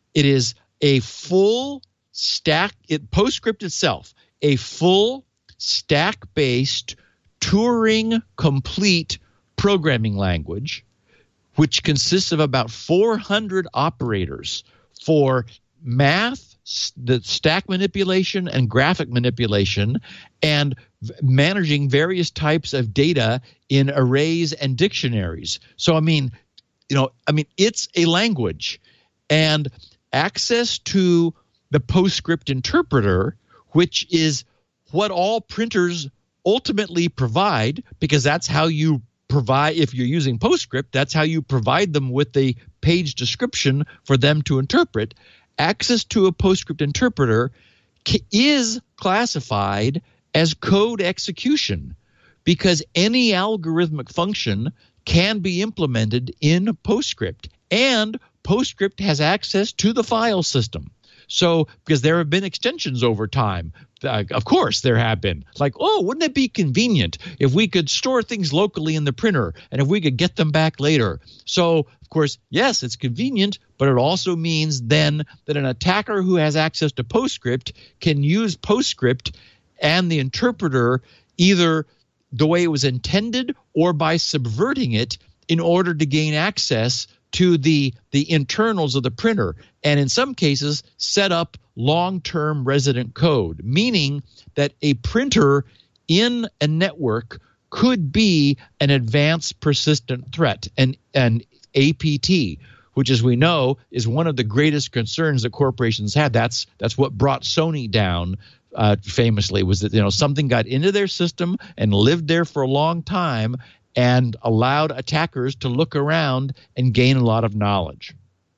a full stack. PostScript itself, a full stack-based Turing complete programming language, which consists of about 400 operators for math, the stack manipulation and graphic manipulation, and managing various types of data in arrays and dictionaries. So, I mean, it's a language, and access to the PostScript interpreter, which is what all printers ultimately provide, because that's how you provide, if you're using PostScript, that's how you provide them with the page description for them to interpret. Access to a PostScript interpreter is classified as code execution because any algorithmic function can be implemented in PostScript, and PostScript has access to the file system. So, because there have been extensions over time, of course there have been, like, oh, wouldn't it be convenient if we could store things locally in the printer and if we could get them back later? So, of course, yes, it's convenient, but it also means then that an attacker who has access to PostScript can use PostScript and the interpreter either the way it was intended or by subverting it in order to gain access to the internals of the printer, and in some cases set up long-term resident code, meaning that a printer in a network could be an advanced persistent threat, an APT, which, as we know, is one of the greatest concerns that corporations had. That's what brought Sony down famously, was that something got into their system and lived there for a long time and allowed attackers to look around and gain a lot of knowledge.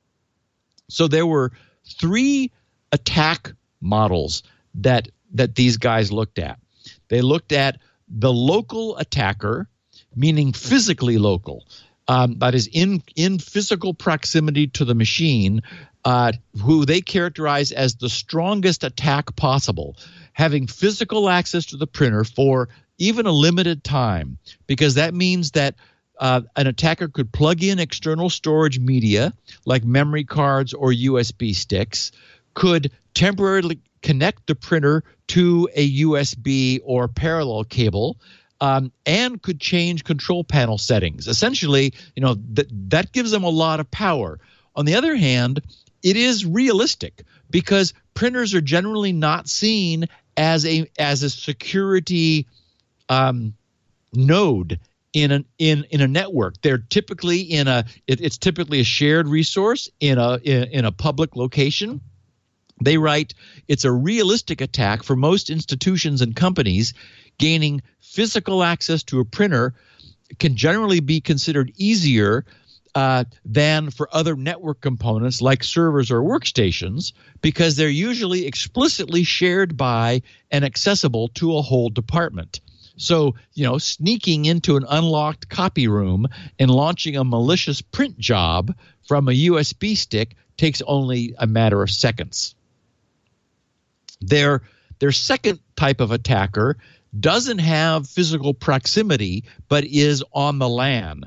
So there were 3 attack models that these guys looked at. They looked at the local attacker, meaning physically local, that is in physical proximity to the machine, who they characterize as the strongest attack possible, having physical access to the printer for even a limited time, because that means that an attacker could plug in external storage media like memory cards or USB sticks, could temporarily connect the printer to a USB or parallel cable, and could change control panel settings. Essentially, that gives them a lot of power. On the other hand, it is realistic because printers are generally not seen as a security node in a network. They're typically it's typically a shared resource in a public location. They write, it's a realistic attack for most institutions and companies. Gaining physical access to a printer can generally be considered easier than for other network components like servers or workstations because they're usually explicitly shared by and accessible to a whole department. So, sneaking into an unlocked copy room and launching a malicious print job from a USB stick takes only a matter of seconds. Their second type of attacker doesn't have physical proximity, but is on the LAN.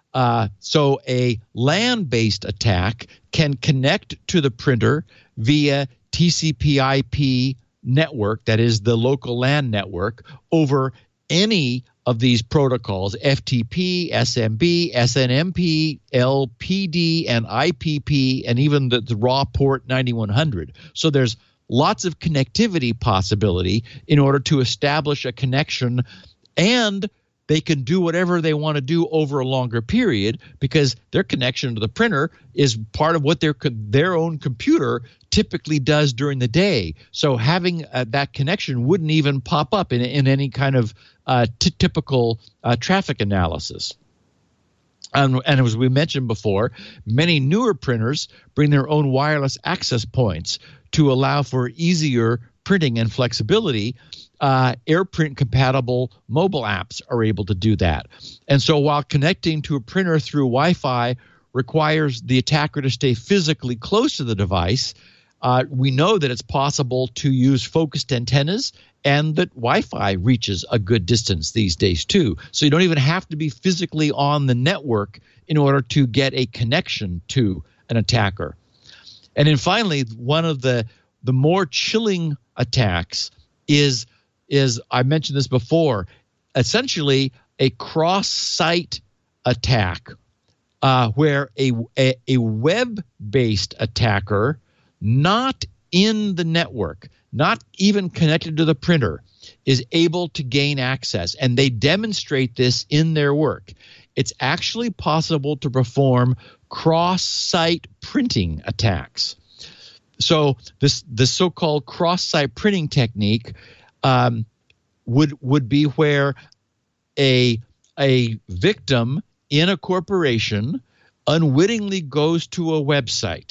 So a LAN-based attack can connect to the printer via TCP/IP network, that is the local LAN network, over any of these protocols, FTP, SMB, SNMP, LPD, and IPP, and even the raw port 9100. So there's lots of connectivity possibility in order to establish a connection, and they can do whatever they want to do over a longer period because their connection to the printer is part of what their own computer typically does during the day. So having that connection wouldn't even pop up in any kind of typical traffic analysis. And as we mentioned before, many newer printers bring their own wireless access points to allow for easier printing and flexibility. AirPrint compatible mobile apps are able to do that. And so while connecting to a printer through Wi-Fi requires the attacker to stay physically close to the device, we know that it's possible to use focused antennas and that Wi-Fi reaches a good distance these days too. So you don't even have to be physically on the network in order to get a connection to an attacker. And then finally, one of the more chilling attacks is I mentioned this before, essentially a cross-site attack where a web-based attacker, not in the network, not even connected to the printer, is able to gain access. And they demonstrate this in their work. It's actually possible to perform cross-site printing attacks. So this so-called cross-site printing technique would be where a victim in a corporation unwittingly goes to a website,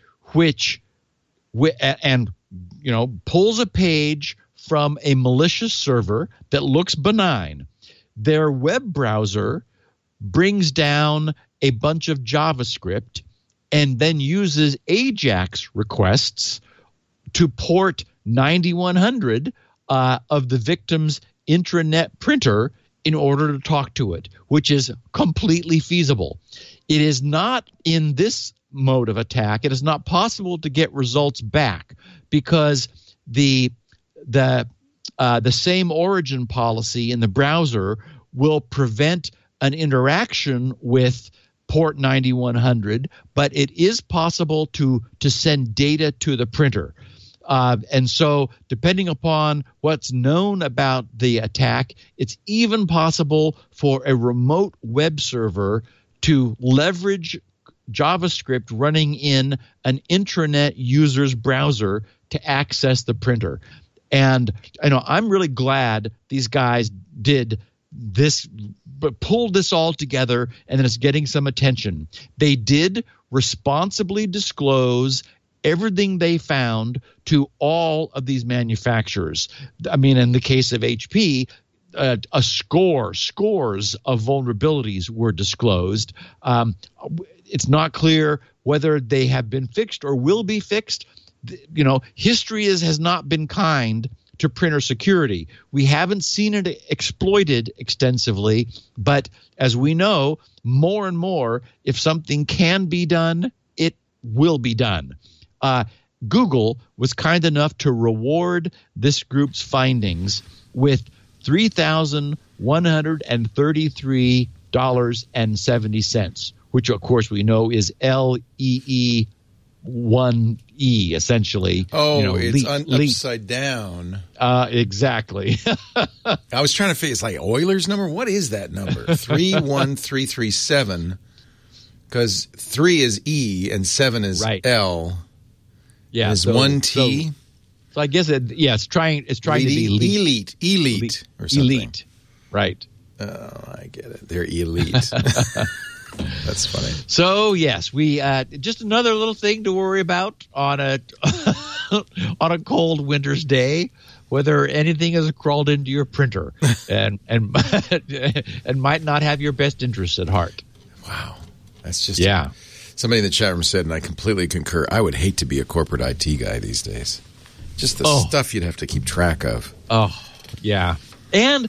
and pulls a page from a malicious server that looks benign. Their web browser brings down a bunch of JavaScript and then uses AJAX requests to port 9100 of the victim's intranet printer in order to talk to it, which is completely feasible. It is not in this mode of attack. It is not possible to get results back because the same origin policy in the browser will prevent an interaction with port 9100, but it is possible to send data to the printer. And so depending upon what's known about the attack, it's even possible for a remote web server to leverage JavaScript running in an intranet user's browser to access the printer. And I'm really glad these guys did this, but pulled this all together, and then it's getting some attention. They did responsibly disclose everything they found to all of these manufacturers. I mean, in the case of HP, scores of vulnerabilities were disclosed. It's not clear whether they have been fixed or will be fixed. History has not been kind to printer security. We haven't seen it exploited extensively, but as we know, more and more, if something can be done, it will be done. Google was kind enough to reward this group's findings with $3,133.70, which of course we know is LEE 1E essentially. Oh, it's upside down. Exactly. I was trying to figure. It's like Euler's number. What is that number? 31337. Because 3 is E and 7 is L. Yeah, and is 1T. So I guess it's trying to be elite or something. Elite, right? Oh, I get it. They're elite. That's funny. So yes, we just another little thing to worry about on a on a cold winter's day, whether anything has crawled into your printer and might not have your best interests at heart. Wow, that's just Somebody in the chat room said, and I completely concur. I would hate to be a corporate IT guy these days. Just the stuff you'd have to keep track of. Oh, yeah, and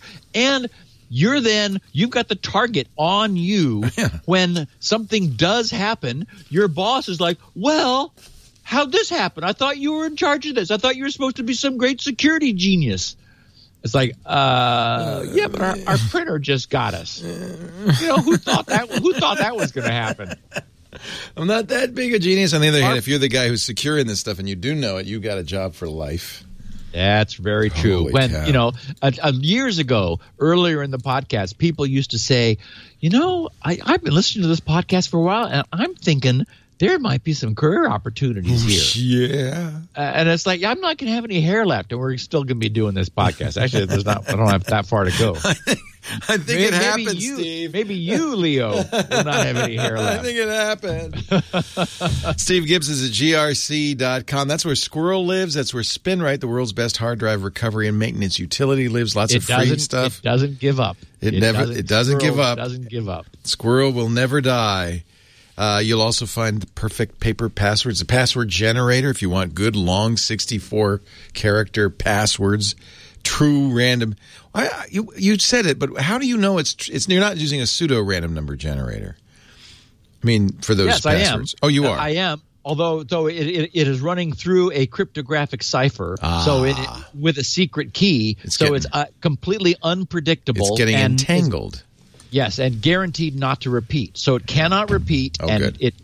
you've got the target on you when something does happen. Your boss is like, well, how'd this happen? I thought you were in charge of this. I thought you were supposed to be some great security genius. It's like, yeah, but our printer just got us. Who thought that was going to happen? I'm not that big a genius. On the other hand, if you're the guy who's securing this stuff and you do know it, you got a job for life. That's very true. Holy cow. Years ago, earlier in the podcast, people used to say, I've been listening to this podcast for a while, and I'm thinking there might be some career opportunities here. Yeah. And it's like, I'm not going to have any hair left, and we're still going to be doing this podcast. Actually, I don't have that far to go. I think it happened, Steve. Maybe you, Leo, will not have any hair left. I think it happened. Steve Gibbs is at grc.com. That's where Squirrel lives. That's where SpinRite, the world's best hard drive recovery and maintenance utility, lives. Lots of free stuff. It doesn't give up. It doesn't give up. It doesn't give up. Squirrel will never die. You'll also find the perfect paper passwords, a password generator if you want good, long 64-character passwords. True random. You said it, but how do you know it's? You're not using a pseudo random number generator. I mean, for those passwords. I am. Oh, you are. I am. Although it is running through a cryptographic cipher, so with a secret key, it's completely unpredictable. It's getting entangled. Yes, and guaranteed not to repeat. So it cannot repeat, and it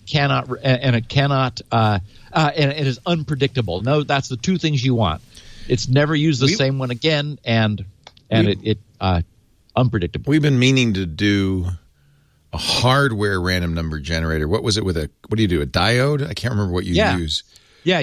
is unpredictable. No, that's the two things you want. It's never used the same one again, and it unpredictable. We've been meaning to do a hardware random number generator. What was it with what do you do? A diode? I can't remember what you use. Yeah,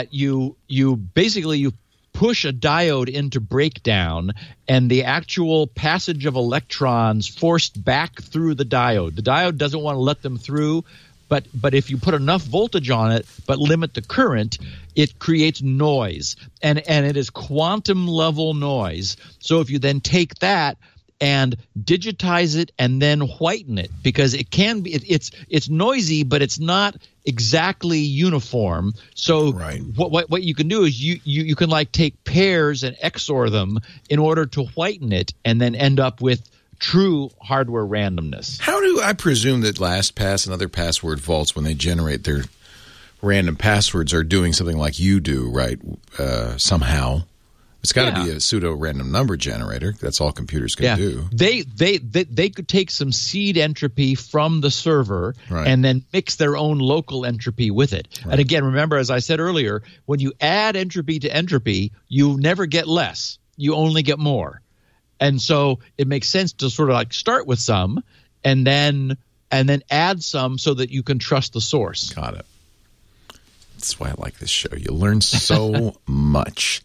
you basically push a diode into breakdown, and the actual passage of electrons forced back through the diode. The diode doesn't want to let them through. But if you put enough voltage on it but limit the current, it creates noise, and it is quantum level noise. So if you then take that and digitize it and then whiten it, because it can be it's noisy, but it's not exactly uniform. So what you can do is you can like take pairs and XOR them in order to whiten it, and then end up with true hardware randomness. How do I presume that LastPass and other password vaults, when they generate their random passwords, are doing something like you do, right? Somehow, it's got to be a pseudo random number generator. That's all computers can do. They could take some seed entropy from the server and then mix their own local entropy with it. Right. And again, remember, as I said earlier, when you add entropy to entropy, you never get less. You only get more. And so it makes sense to sort of like start with some and then add some so that you can trust the source. Got it. That's why I like this show. You learn so much.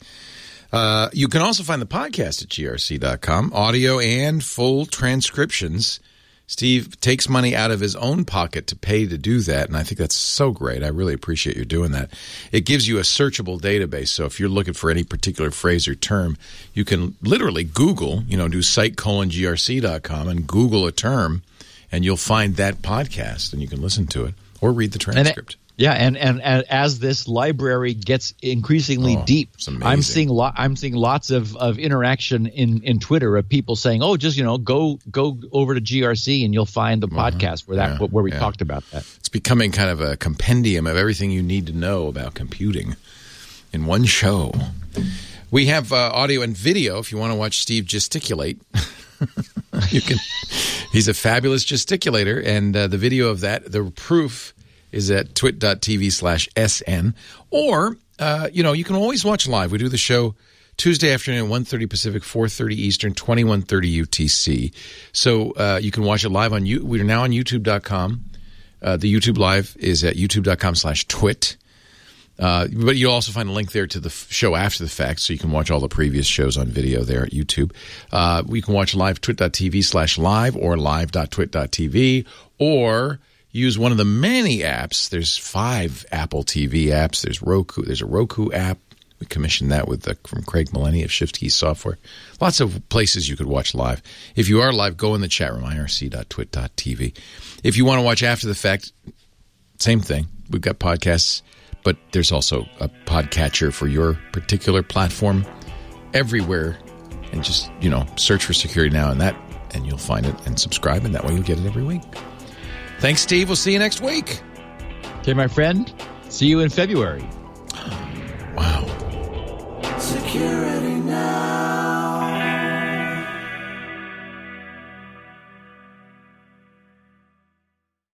You can also find the podcast at grc.com, audio and full transcriptions. Steve takes money out of his own pocket to pay to do that, and I think that's so great. I really appreciate you doing that. It gives you a searchable database, so if you're looking for any particular phrase or term, you can literally Google, do site:/grc.com and Google a term, and you'll find that podcast, and you can listen to it or read the transcript. And as this library gets increasingly deep, I'm seeing lots of interaction in Twitter of people saying, "Oh, just go over to GRC and you'll find the podcast where we talked about that." It's becoming kind of a compendium of everything you need to know about computing in one show. We have audio and video if you want to watch Steve gesticulate. You can. He's a fabulous gesticulator, and the video of that, the proof, is at twit.tv/SN. Or, you can always watch live. We do the show Tuesday afternoon, 1:30 Pacific, 4:30 Eastern, 21:30 UTC. So you can watch it live on you. We're now on YouTube.com. The YouTube Live is at youtube.com/twit. But you'll also find a link there to the show after the fact, so you can watch all the previous shows on video there at YouTube. We can watch live twit.tv/live or live.twit.tv, or use one of the many apps. There's 5 Apple TV apps. There's Roku. There's a Roku app. We commissioned that from Craig Maloney of Shift Key Software. Lots of places you could watch live. If you are live, go in the chat room, irc.twit.tv. If you want to watch after the fact, same thing. We've got podcasts, but there's also a podcatcher for your particular platform everywhere. And just, search for Security Now and you'll find it, and subscribe, and that way you'll get it every week. Thanks, Steve. We'll see you next week. Okay, my friend. See you in February. Wow. Security.